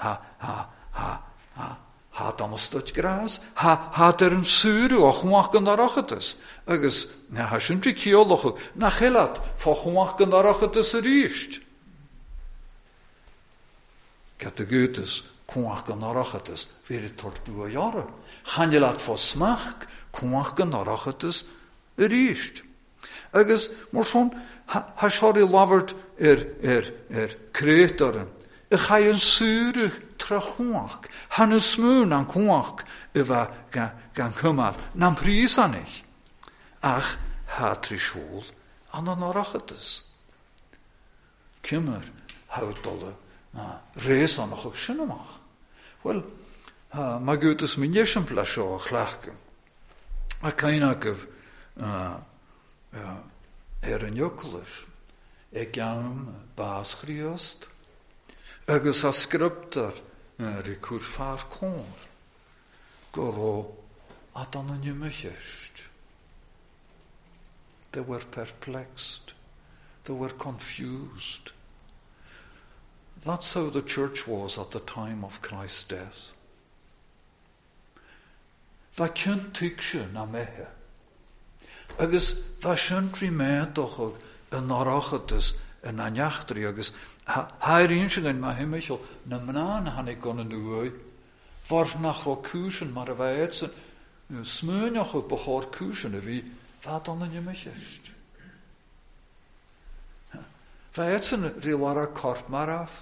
ha dan een stuk gras, ha een sure och maken darachetes. Agus ha shunti kioloch na gelat van maken darachetes riest. Gat de goedes maken darachetes weer het tot blue jaren. Gaan je laat van smaak maken darachetes riest. Agus maar zo'n ha shori lovert kreeteren. Ik ga een sure trachwach. Han een smuun aan kwach. Eva gaan kumar. Nam prisa niet. Ach, ha trishol aan de narachetes. Kumar houdt alle reis aan de geschinnenmach. Wel, maar goed is mijn jeshen plasje glaken. Ik kan ook een jokkelis. Ik ga baas griost. Agus a scriptor recur far cor. Goro at an nymmechest. They were perplexed. They were confused. That's how the church was at the time of Christ's death. Va kunt tyksje na mehe. Agus va shuntri me toch een narachetes en anjachtri agus haar inschingen ma hemmichel na mnaan han ik konnen doen. Var nach ro kuschen maar wij etsen smeunach op behoor kuschen wie wat dan in je mechest. Wij etsen rilara kort maar af.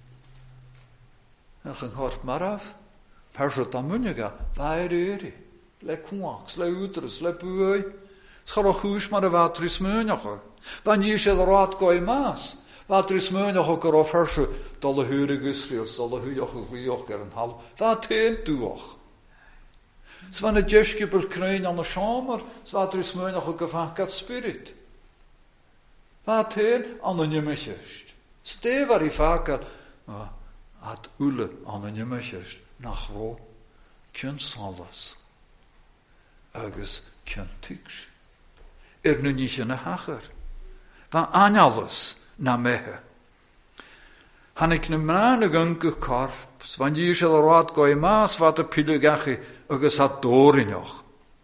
Een kort maar af. Persot amuniga wij eri. Le kwaks, le uterus, le buoi. Scharo kusch maar wat ris smeunach. Wanneer je de raad gooi maas. Wat is menig ook erof hersen, dolle hurig Israëls, dolle huig en hal. Wat heet u ook? Zwan het jeskibel kruin aan de schamer, wat is menig ook van kat spirit. Wat heet aan de nimmechest. Ste waar I vaker, at ule aan de nimmechest, nach ro, kunt alles. Agus kunt tiks. Nu niet in de hager. Van aan alles. Na mehe. Han ik nemrane gunke korp, van je zal raad gooi maas wat de pilugachi agus had doorinoch.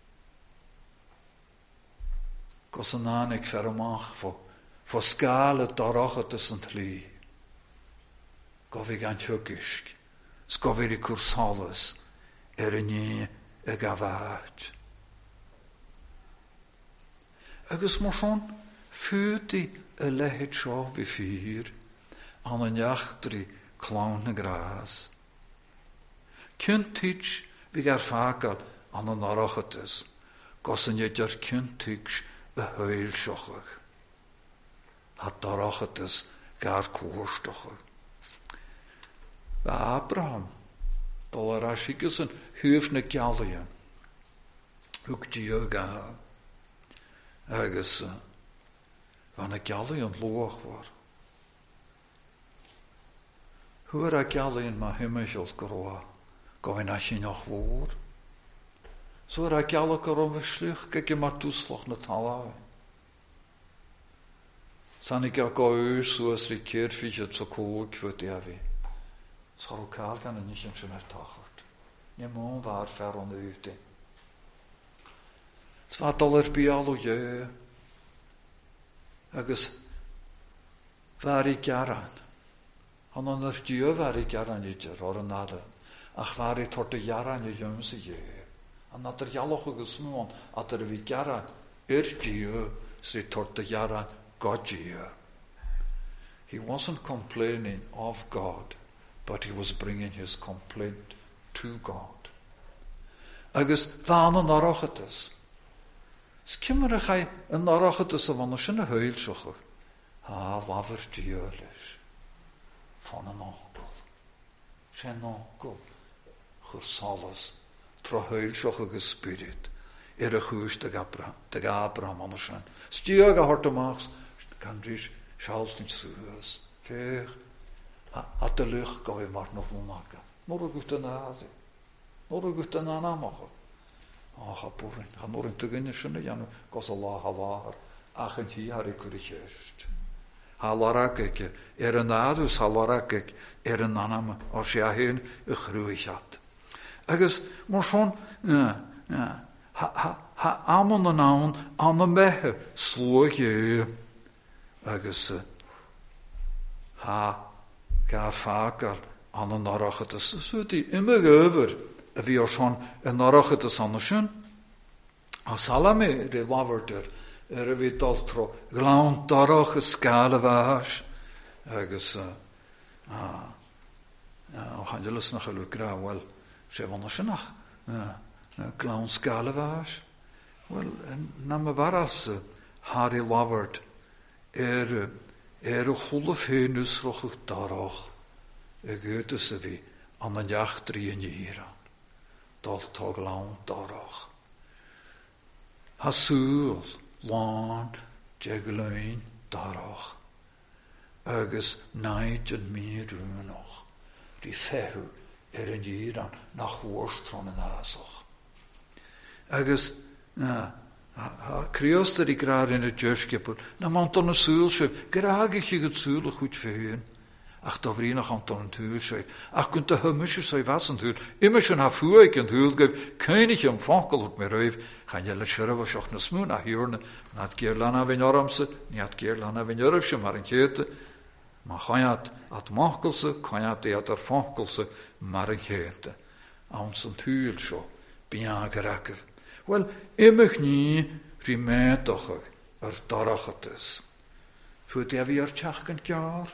Kosanaan ik vermag voor skale darachetes en li. Govig aan hukisk, skoviri kursales, nie gavaat. Agus motion futi lehet sjo vi fyr, an en jachtri klaune gras. Kuntich vi gar fakal an en arachetes, gossen jetjar kuntich heilsjochig. Hat arachetes gar koorstochig. Abraham, dolarashikes en hufne kjallien. Huk dioga. Agus van een kjallien loog war. Hoe er kjallien ma himmel groa, goin as je nog woor. Zo er kjallien korom besluch, kijk je maar toeslag net halawe. San ik ook oeus, zoals die keerfisch het zo kook voor die we. Zal elkaar gaan en niet in zijn ertachert. Je moet waar ver onder ute. Het wat aller bij allo je. Agus waar ik jaran. Han onder je waar ik jaran niet horen nade. Ach waar ik tot de jaran je jumse je. En dat er jalloge gesmoen, dat er wie jaran je zit tot de jaran God je. He wasn't complaining of God, but he was bringing his complaint to God. Agus van een arachetes. Skimmer hij een arachetes van een schöne heilschocher. Ha, laver dieurlis. Van een onkel. Sin ágol chur salas troheilseach agus spirit a chúis de Abraham an sin. Stiag a hartamachs can rís sealtint suas. Fech a de luch gaibh mar noch múnacha. Nor a gut an ádi. Nor a gut an anamacha. Cha búrin. Cha nor in tuginne sinna jannu gos a láhar ach an tí har I curicheist. Halaragig an ádus halaragig an anam or sé a hén a chrúichat. Agus mar son ha amon an án an a methe slóig agus ha gar fágal an an narachatas. Súti immer över a bhí or son an narachatas an sin. A salame re laverter a bhí daltro glán darach a scala bhás agus Angeles nach a gra well sé van sin nach glán scala bhás. Well na me varas Harry Lavert a chulaf hénus roch darach a goethe sa bhí an an jach 3 híran daltá glán darach. Ha súl lán jeglain darach agus naid an mírúnach rí fehu an híran nach chórstron an ásach. Agus Kriostar I graar in het juskepel, na manton een zuulschef, graagig je het zuulig goed verheen. Ach, da vriendag anton een huurschef, ach, kunt de hummische zei wassend huur, immers een hafuik en huur geef, keinig je omfankel op me ruif, gaan jelle schurwe schoch na smoen, ach, hierne, na het keer lana vinjoramse, niet het keer lana vinjorfse, maar een keerte, maar gaan je het makkelse, gaan je het erfankelse, maar een keerte. Ans een huur zo, bijna gerakkev. Wel, immig nie rimétochig darachas. Fut vi tjachken kjar.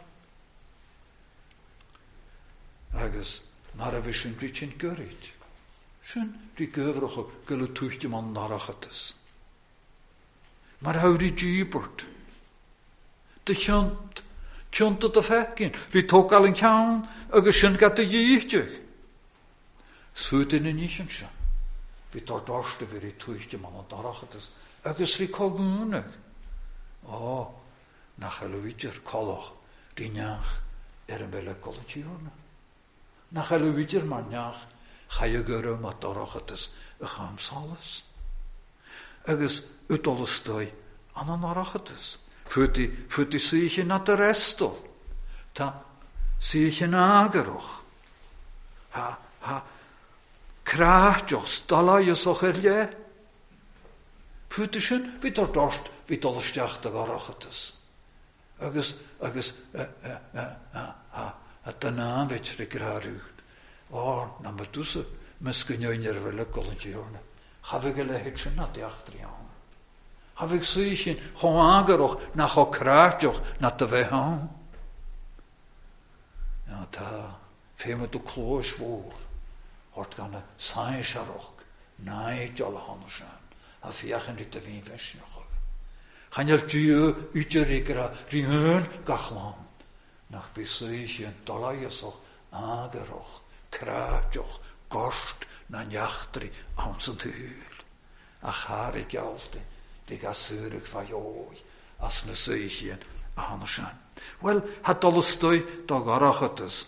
Agus, mar a vi sin britsin gyrit. Sin ri gyfroch gylu tuchti man darachas. Mar hauri gibert. De kjönt at a fekkin. Vi tok al en kjaun, agus sin gat a gítjig. Sut in nishin sin. Vi tar darste vir I tuichte man an darachatas, agus vi kogúneg. Nach helvidjer kolach, di njach an bele kolletjúrna. Nach helvidjer man njach, chaje gure mat darachatas, a chamsalas. Agus utolestoi an an darachatas. Futi siche na de restel. Ta siche nageroch. Kraatjoch stala je socherje. Futishin vi tar dorst vi tolstjach de garachatas. Agus at de naam vet regrarucht. Na me tusse miskunjoiner vele kolentjorne. Have gele hitchen na de achterjaan. Have ik sichen gewoon aangeroch na go kraatjoch na de wehaan. Ja ta feme to kloos voor. Hort gan a sain sharok, naid jol hanushan, a fiachen dit de vin vesnoch. Ganjal tjue uterigra rihun gachlan, nach besuischen dalayesoch ageroch, kraatjoch, gost na jachtri amsent huur. Ach harik jalte, de gasurig vajoi, as ne suischen hanushan. Well, hat alles stoi da garachatus.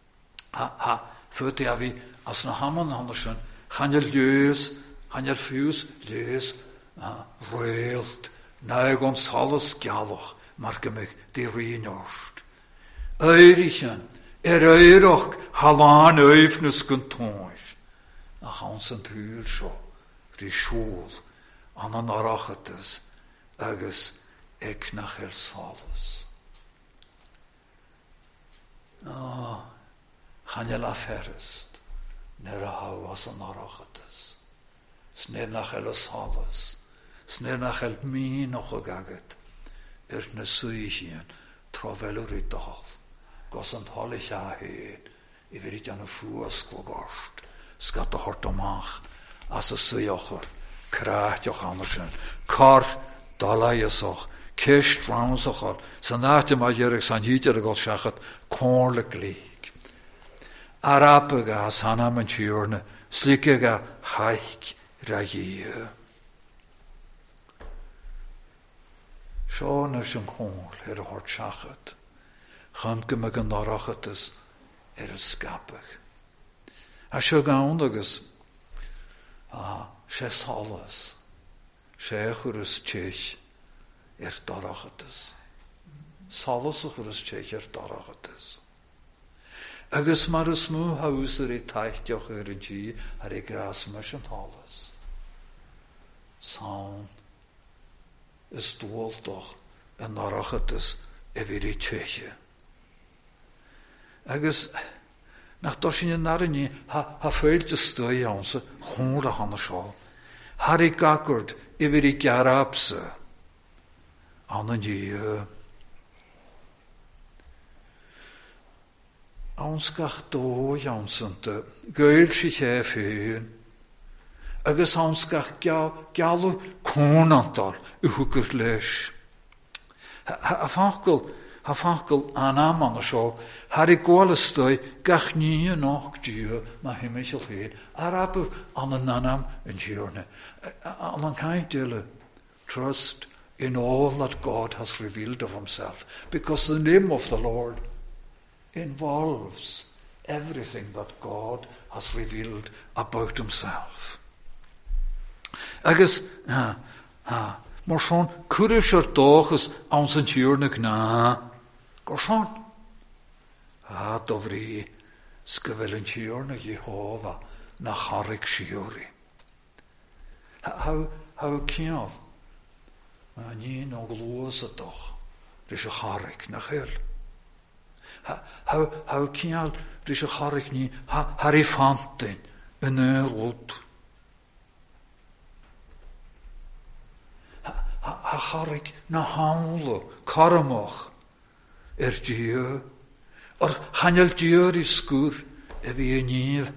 Fute avi as na hamon andersen, gaan je leus, gaan je fuus leus, reelt, neig ons alles galloch, marke mich die reinjorst. Eirichen, eiroch, halaan öfnus kuntoons. Nach ons en huur zo, die school, an an arachetes, agus ek nach el salas. Gaan je la ferrest. Nera hauas an arachatas. Sner nach el salas. Sner nach el mi noch a gaget. Na suichien, travelur I dal. Gosant hallich a heen. I verit an a fuas glogast. Skat a hortomach. As a suiocher. Kraatjoch andersen. Kar dalayesoch. Kist rounsochal. San nachte ma jerig san hieter gol shachat. Kornlik leeg. Arapaga sanaman tiorna, slikaga haik ragie. Sean is een gongel, hort schachet. Gamke me gan narachetes, skapig. As je gaundagus, she salas, she churus tjech, darachetes. Salas churus tjech, darachetes. Agus mar is mu hauser taitjoch gi, gras mas en halas. Saun is dwol toch en narachetes eviri tjeche. Agus nach dosin narini ha feilte stoi onze chonla hanna scho. Harry gakord eviri garapse. Anan je ons gach do jansente geul sich hefeun. Agus ons gach gallo konantal uhukur lesh. Ha fankel anam an scho. Harry golestoi gach nie noch gio ma himichel heed. Arabu an an anam en giorne. An kind dille trust in all that God has revealed of himself. Because the name of the Lord involves everything that God has revealed about himself. Agus, maar zo'n kurischer toch is aan zijn tjurne na. Gorson. Dovri, skewelen tjurne Jehovah na harik shiori. Hou kiel. Nie nog loze toch. Dus harik na gel. Hou kiel, dus harik nie harifanten. Een eurot. Harik na haule, karamach, Dieu, chanel Dieu skur, wie nieuw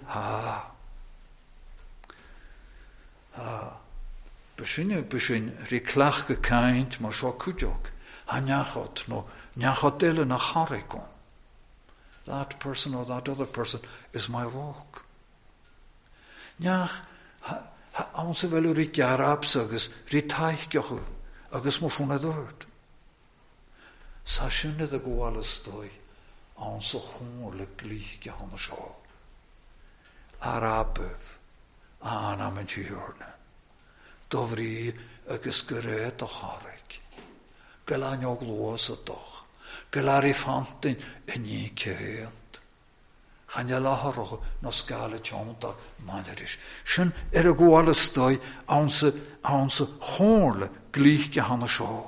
Beshin riklach gekaint, maar zo kujok, nyachot dele na harikon. That person or that other person is my rock. Nyach, onze wel rik jarabs agus ritaich agus mo shona dort. Sa shunne de goale stoi onze honle glich gehanne scho. Arabev anamen tjorne. Dovri agus gereed och harik. Gelanjog loze toch. Gelarifantin en je keent. Gaan je lachen naar skale tjonta manerisch. Schön goale stoi onze honle glich gehanne scho.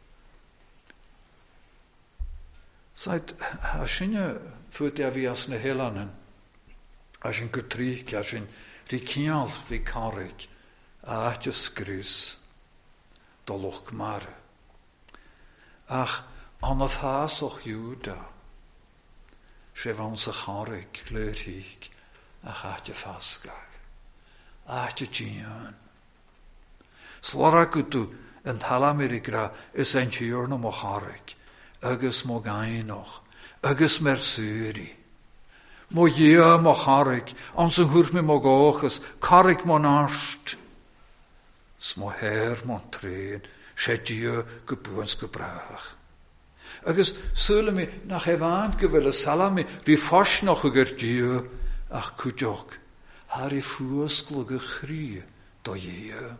Seit haschine führt er wie as ne helanen. Aschen getrik, aschen rikial rikarik. Aatjes grus. Doloch gmare. Ach, anaf hasoch juda. Shevan se charik, leurhik, ach aatje faskag. Aatje tjian. Slarakutu en Halamirigra is een tjurne mo charik. Agus mo gainoch, agus mersuri. Mo jea mo charik, anse hurme mo goches, karik mo nasht. Smo her mo treen, shedje gebuens gebrach. Agus zullen me nach evant gewille salami, wie fast nog gertje, ach kujok, hari fuoskluge chrie, do jea.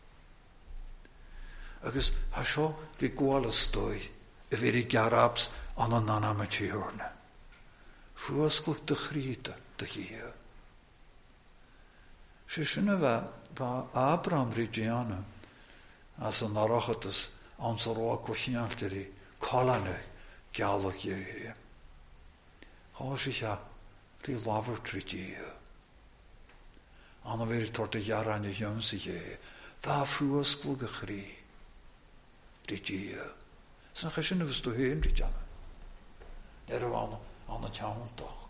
Agus hasho die goale stoi, veri garabs an an anamatiorne. Fuosklug de chriete, de jea. Shishune va Abraham rigiana, as an arachatus ansaro kochianteri, kolane, galak jea. Hoshicha, ri laver trigea. Anna veri torte jarane jonsi jea, va fuosklug chrie. Rigia. Zijn gezinnen was toch heen, Rigia. Nere aan het jouw toch.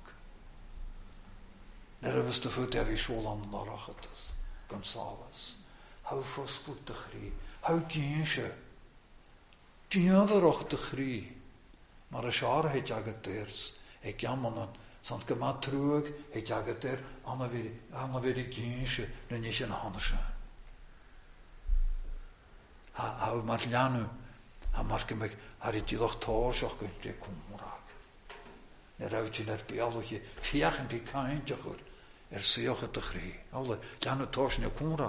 Nere was de voet der wie school aan de rachetes. Gonzales. Hou voorspoed de grie. Hou dienstje. Dien verrocht de grie. Maar de schare het ja geteers. Ik jammer Sant gyma trwg he jagadir anna veri gynsio na nisio na hansio. Ha mar lianu, ha mar gymig har I dilach táiseach gyn de cwmwrag. Rawtje biologie fiach en pikaintje goed. Sioch te chri. Alle lianu táis na cwmwrag.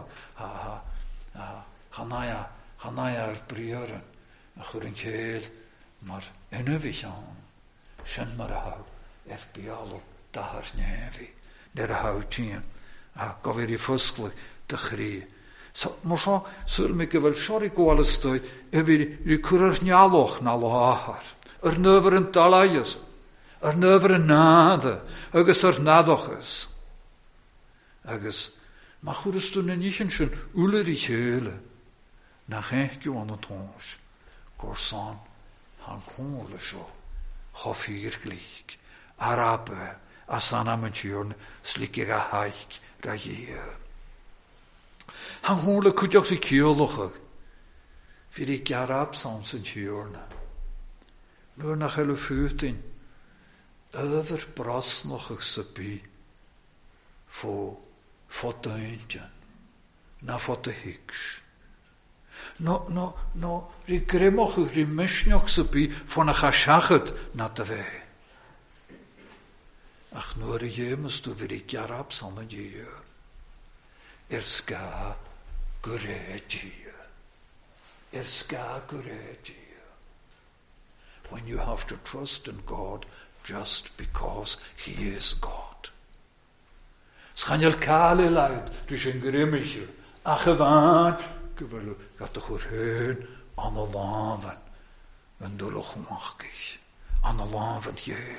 Hanaya brieren. A chwrin céil mar enövich an. Sien mar a hau. Biolo dahar nefi. A hau tien. Gofir I fusglig te chri. Morsa sul me gyfel siori gwalystoi vi cwryr nialoch na lahar. Nyfer yn dalaias. Nyfer yn nada. Agus nadochas. Agus ma chwrystwn yn ich yn sy'n ulyr I chele. Na chechgyw an y tons. Gorsan han chwrle sio. Chofir glig. Arabe. Asan am yn tiwn slikig a haig rhaid. Han hwle cwdiwch I ciolwch. Fyr I garab sans yn tiwrna. Nw'r na chael y ffwtyn. Över brasnoch ag sybi. Fo daintjan. Na fo dy higs. No, ri grimoch ag ri mysnioch sybi fo na chasiachad na dy fe. Ach nw'r I iemas du fyr I garab san yn diwr. Ska gurejia. Ska gurejia. When you have to trust in God just because He is God. Schanjal kale laid, dus een grimmichel. Achewaan, gewelu, gat de heen aan de laven. En dolle gemakkig. Aan de laven,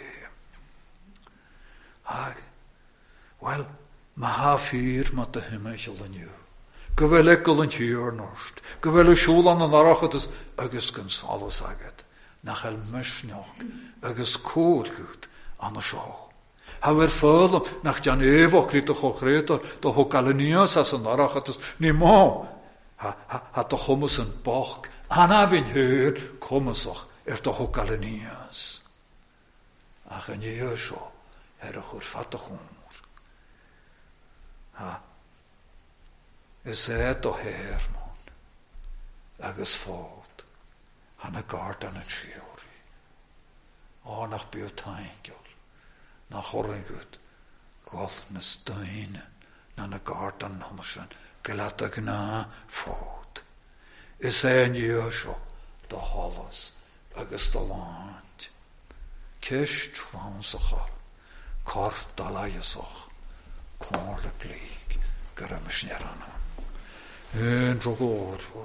Well, ma ha fyr ma dy hymeichel yn yw. Gyfel egol yn tiwr nost. Gyfel y siŵl an yn arachadus agos gynsalas agad. Nachel mysnioch agos cwr gwyd an y sio. Hawer ffylm nach jan efoch ryd o'ch ochreda do ho galinias as yn arachadus ni mo. Ha do chwmys yn boch. Anafyn hyr cwmysach do ho galinias. Ach yn yw sio herach o'r fatach Is o hermon agus fót hanna gardan an siori. Nach biotaingjol nach horringud golf na steine na na gardan hammersen gelata gna fót. Is an jösho do hallas agus do land. Kish transachar kart dalayasach Kårle glig gyrymysnierana. En drog orfo.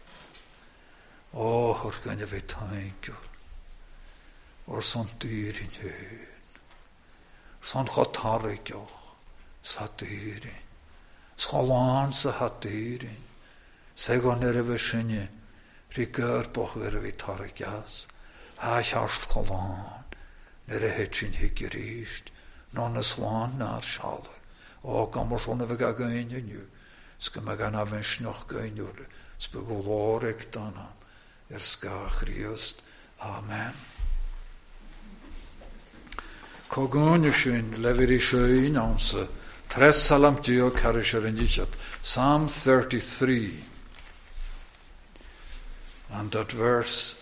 Hor gan jeg vet tankjol. Sånt dyr in høen. Sånt chatarikjoch. Satt dyrin. Skalanse hatt dyrin. Segon versynje. Rigør boch vi tarikjas. Kjarst kalan. Hetsin hyggerist. Nonnes lan nar sjalle. Gammer sånne vi gav inn i nu. Skal vi gana vens nok inn i nu. Spegol årektana. Ska Christ. Amen. Kogunushin lever I sjøyn anse. Salam dio karisher indichat. Psalm 33. And that verse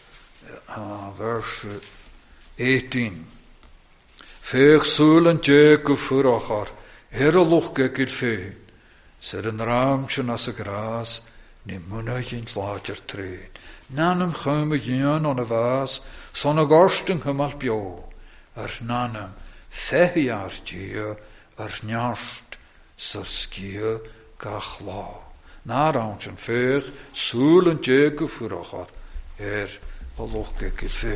18. Fech sulen tjeke furachar. Heraloch gekil fe. Ser een raamtje as a gras. Ni munnig in later treen. Nanem chuime gian on a vaas. Son a gorsten humal bio. Nanem fehiar tjie. Njast ser skie gachla. Na raamtje fech sulen tjeke furachar. Heraloch gekil fe.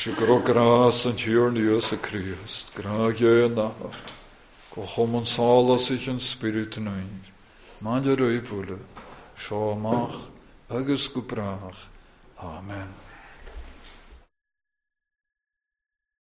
She grow gras and here news a Christ. Grage and nachar. Go home and solace sich in spirit nine. Manja roi vule. Shomach. Agus gubrach. Amen.